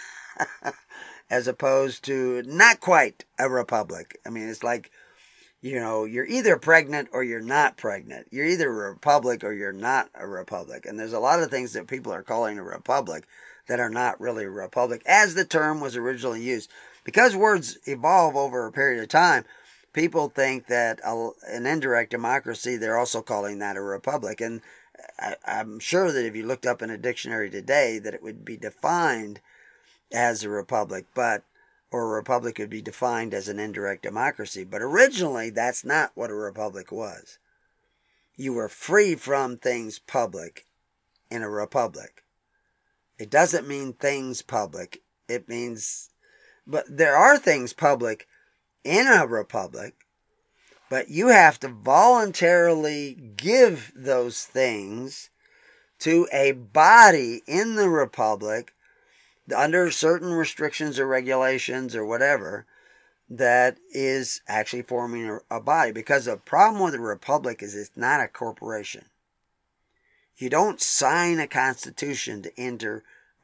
as opposed to not quite a republic. I mean, it's like, you're either pregnant or you're not pregnant. You're either a republic or you're not a republic. And there's a lot of things that people are calling a republic that are not really a republic, as the term was originally used. Because words evolve over a period of time, people think that an indirect democracy, they're also calling that a republic. And I'm sure that if you looked up in a dictionary today, that it would be defined as a republic, or a republic would be defined as an indirect democracy. But originally, that's not what a republic was. You were free from things public in a republic. It doesn't mean things public. It means, but there are things public in a republic, but you have to voluntarily give those things to a body in the republic under certain restrictions or regulations or whatever, that is actually forming a body. Because the problem with a republic is it's not a corporation. You don't sign a constitution to enter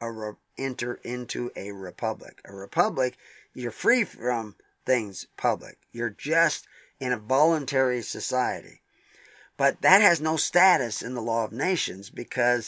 into a republic. A republic, you're free from things public. You're just in a voluntary society. But that has no status in the law of nations because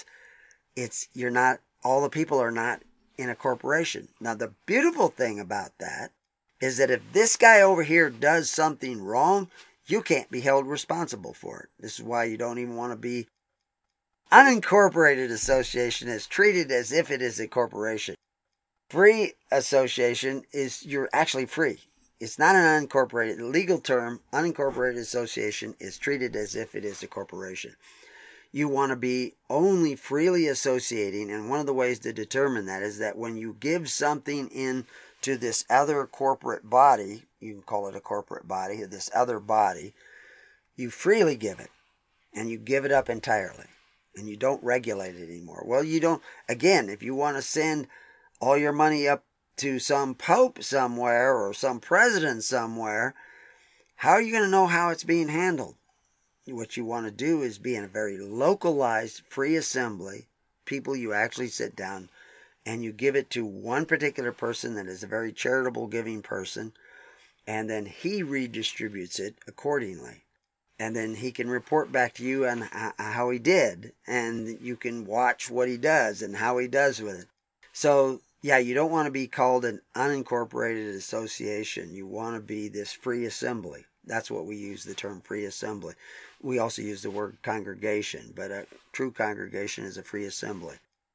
all the people are not in a corporation. Now, the beautiful thing about that is that if this guy over here does something wrong, you can't be held responsible for it. This is why you don't even want to be. Unincorporated association is treated as if it is a corporation. Free association is you're actually free. It's not an unincorporated. The legal term, unincorporated association, is treated as if it is a corporation. You want to be only freely associating, and one of the ways to determine that is that when you give something into this other corporate body, you can call it a corporate body, this other body, you freely give it, and you give it up entirely, and you don't regulate it anymore. Well, you don't, again, if you want to send all your money up to some pope somewhere or some president somewhere, how are you going to know how it's being handled? What you want to do is be in a very localized free assembly, people you actually sit down, and you give it to one particular person that is a very charitable giving person, and then he redistributes it accordingly. And then he can report back to you on how he did, and you can watch what he does and how he does with it. So, yeah, you don't want to be called an unincorporated association. You want to be this free assembly. That's what we use the term free assembly. We also use the word congregation, but a true congregation is a free assembly.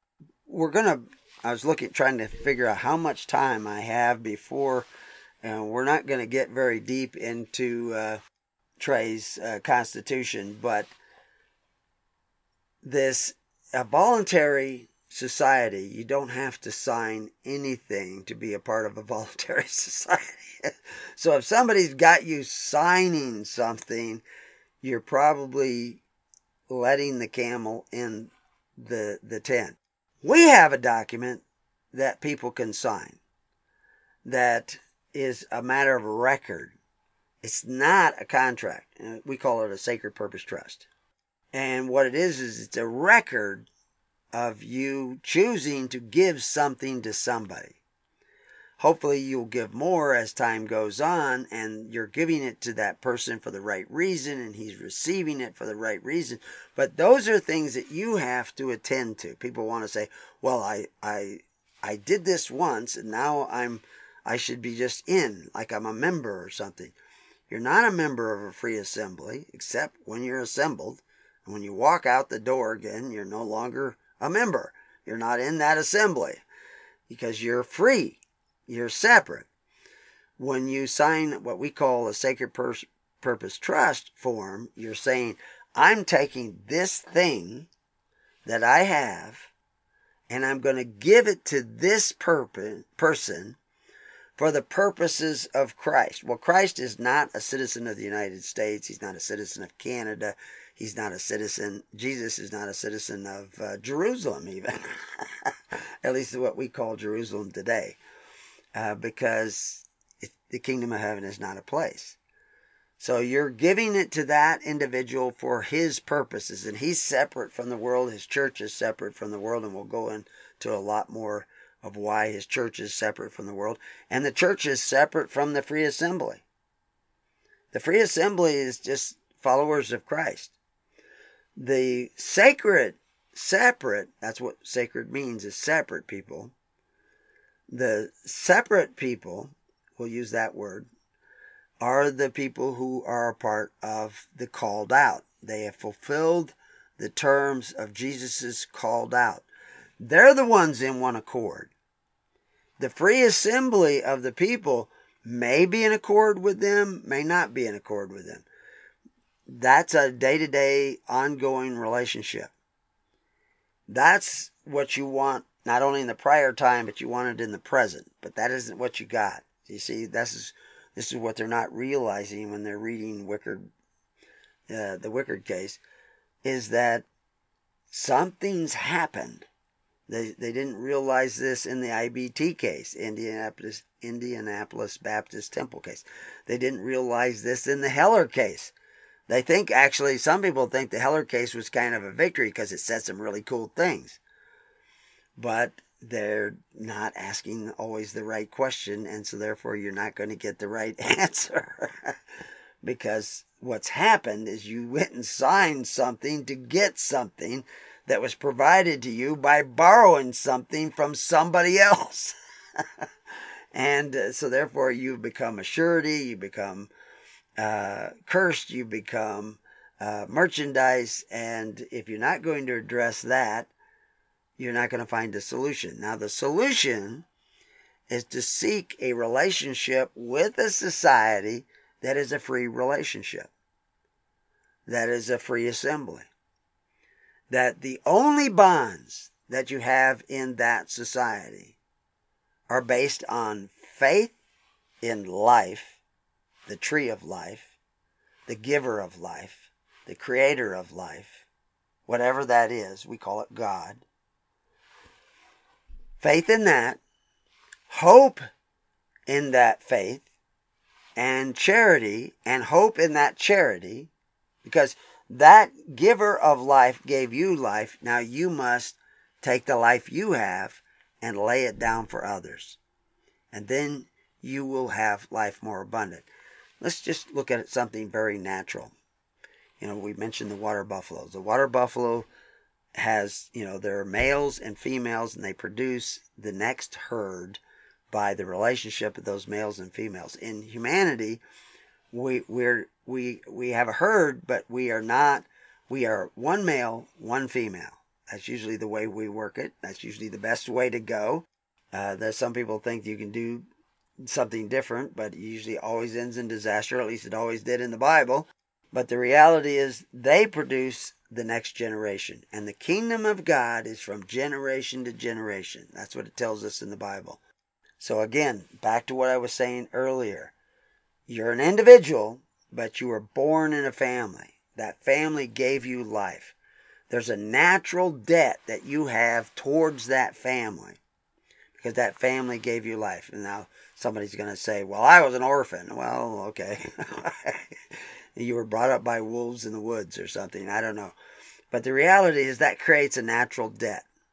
I was trying to figure out how much time I have before, we're not going to get very deep into Trey's Constitution, but a voluntary society, you don't have to sign anything to be a part of a voluntary society. So if somebody's got you signing something, you're probably letting the camel in the tent. We have a document that people can sign that is a matter of record. It's not a contract. We call it a sacred purpose trust. And what it is it's a record of you choosing to give something to somebody. Hopefully you'll give more as time goes on, and you're giving it to that person for the right reason, and he's receiving it for the right reason. But those are things that you have to attend to. People want to say, well, I did this once, and now I should be just in, like I'm a member or something. You're not a member of a free assembly, except when you're assembled. And when you walk out the door again, you're no longer a member. You're not in that assembly because you're free. You're separate. When you sign what we call a Sacred Purpose Trust form, you're saying, I'm taking this thing that I have and I'm going to give it to this person for the purposes of Christ. Well, Christ is not a citizen of the United States. He's not a citizen of Canada. He's not a citizen. Jesus is not a citizen of Jerusalem even. At least what we call Jerusalem today. Because the kingdom of heaven is not a place. So you're giving it to that individual for his purposes. And he's separate from the world. His church is separate from the world. And we'll go into a lot more of why his church is separate from the world. And the church is separate from the free assembly. The free assembly is just followers of Christ. The separate, that's what sacred means, is separate people. The separate people, we'll use that word, are the people who are a part of the called out. They have fulfilled the terms of Jesus' called out. They're the ones in one accord. The free assembly of the people may be in accord with them, may not be in accord with them. That's a day-to-day ongoing relationship. That's what you want, not only in the prior time, but you want it in the present. But that isn't what you got. You see, this is what they're not realizing when they're reading the Wickard case, is that something's happened. They didn't realize this in the IBT case, Indianapolis Baptist Temple case. They didn't realize this in the Heller case. They think, actually, some people think the Heller case was kind of a victory because it said some really cool things. But they're not asking always the right question, and so therefore you're not going to get the right answer. Because what's happened is you went and signed something to get something that was provided to you by borrowing something from somebody else. And so therefore you become a surety, you become cursed, you become merchandise, and if you're not going to address that, you're not going to find a solution. Now the solution is to seek a relationship with a society that is a free relationship, that is a free assembly, that the only bonds that you have in that society are based on faith in life, the tree of life, the giver of life, the creator of life, whatever that is, we call it God. Faith in that, hope in that faith, and charity, and hope in that charity, because that giver of life gave you life. Now you must take the life you have and lay it down for others. And then you will have life more abundant. Let's just look at something very natural. We mentioned the water buffalo. The water buffalo has, there are males and females, and they produce the next herd by the relationship of those males and females. In humanity, we have a herd, but we are one male, one female. That's usually the way we work it. That's usually the best way to go. There's some people think you can do something different, but it usually always ends in disaster. At least it always did in the Bible. But the reality is they produce the next generation. And the kingdom of God is from generation to generation. That's what it tells us in the Bible. So again, back to what I was saying earlier. You're an individual, but you were born in a family. That family gave you life. There's a natural debt that you have towards that family because that family gave you life. And now somebody's going to say, well, I was an orphan. Well, okay. You were brought up by wolves in the woods or something. I don't know. But the reality is that creates a natural debt.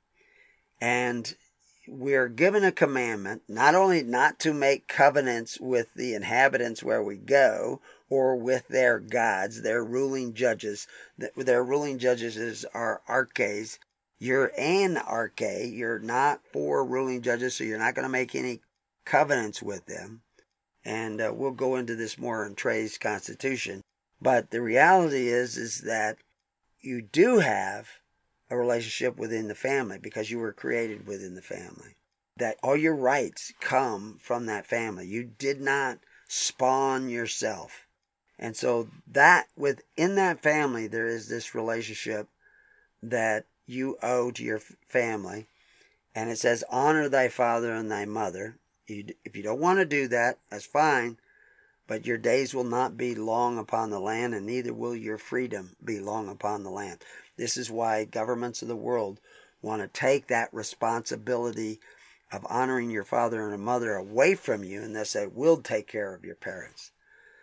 And we're given a commandment, not only not to make covenants with the inhabitants where we go, or with their gods, their ruling judges. Their ruling judges are arches. You're an arche. You're not for ruling judges, so you're not going to make any covenants with them. And we'll go into this more in Trey's Constitution. But the reality is that you do have a relationship within the family because you were created within the family. That all your rights come from that family. You did not spawn yourself. And so that within that family, there is this relationship that you owe to your family. And it says, honor thy father and thy mother. If you don't want to do that, that's fine. But your days will not be long upon the land, and neither will your freedom be long upon the land. This is why governments of the world want to take that responsibility of honoring your father and mother away from you, and they say, we'll take care of your parents.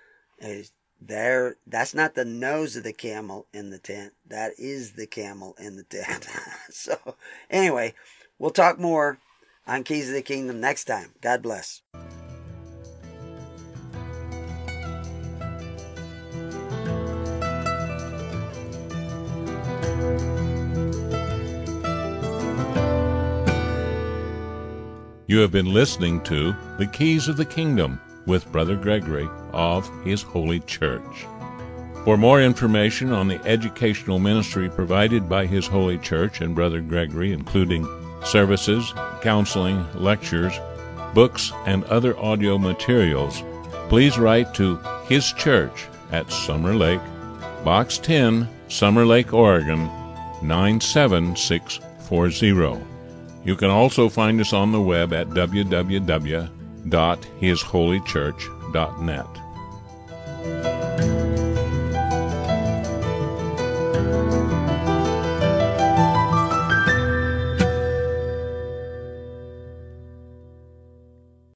That's not the nose of the camel in the tent. That is the camel in the tent. So anyway, we'll talk more on Keys of the Kingdom next time. God bless. You have been listening to The Keys of the Kingdom with Brother Gregory of His Holy Church. For more information on the educational ministry provided by His Holy Church and Brother Gregory, including services, counseling, lectures, books, and other audio materials, please write to His Church at Summer Lake, Box 10, Summer Lake, Oregon, 97640. You can also find us on the web at www.hisholychurch.net.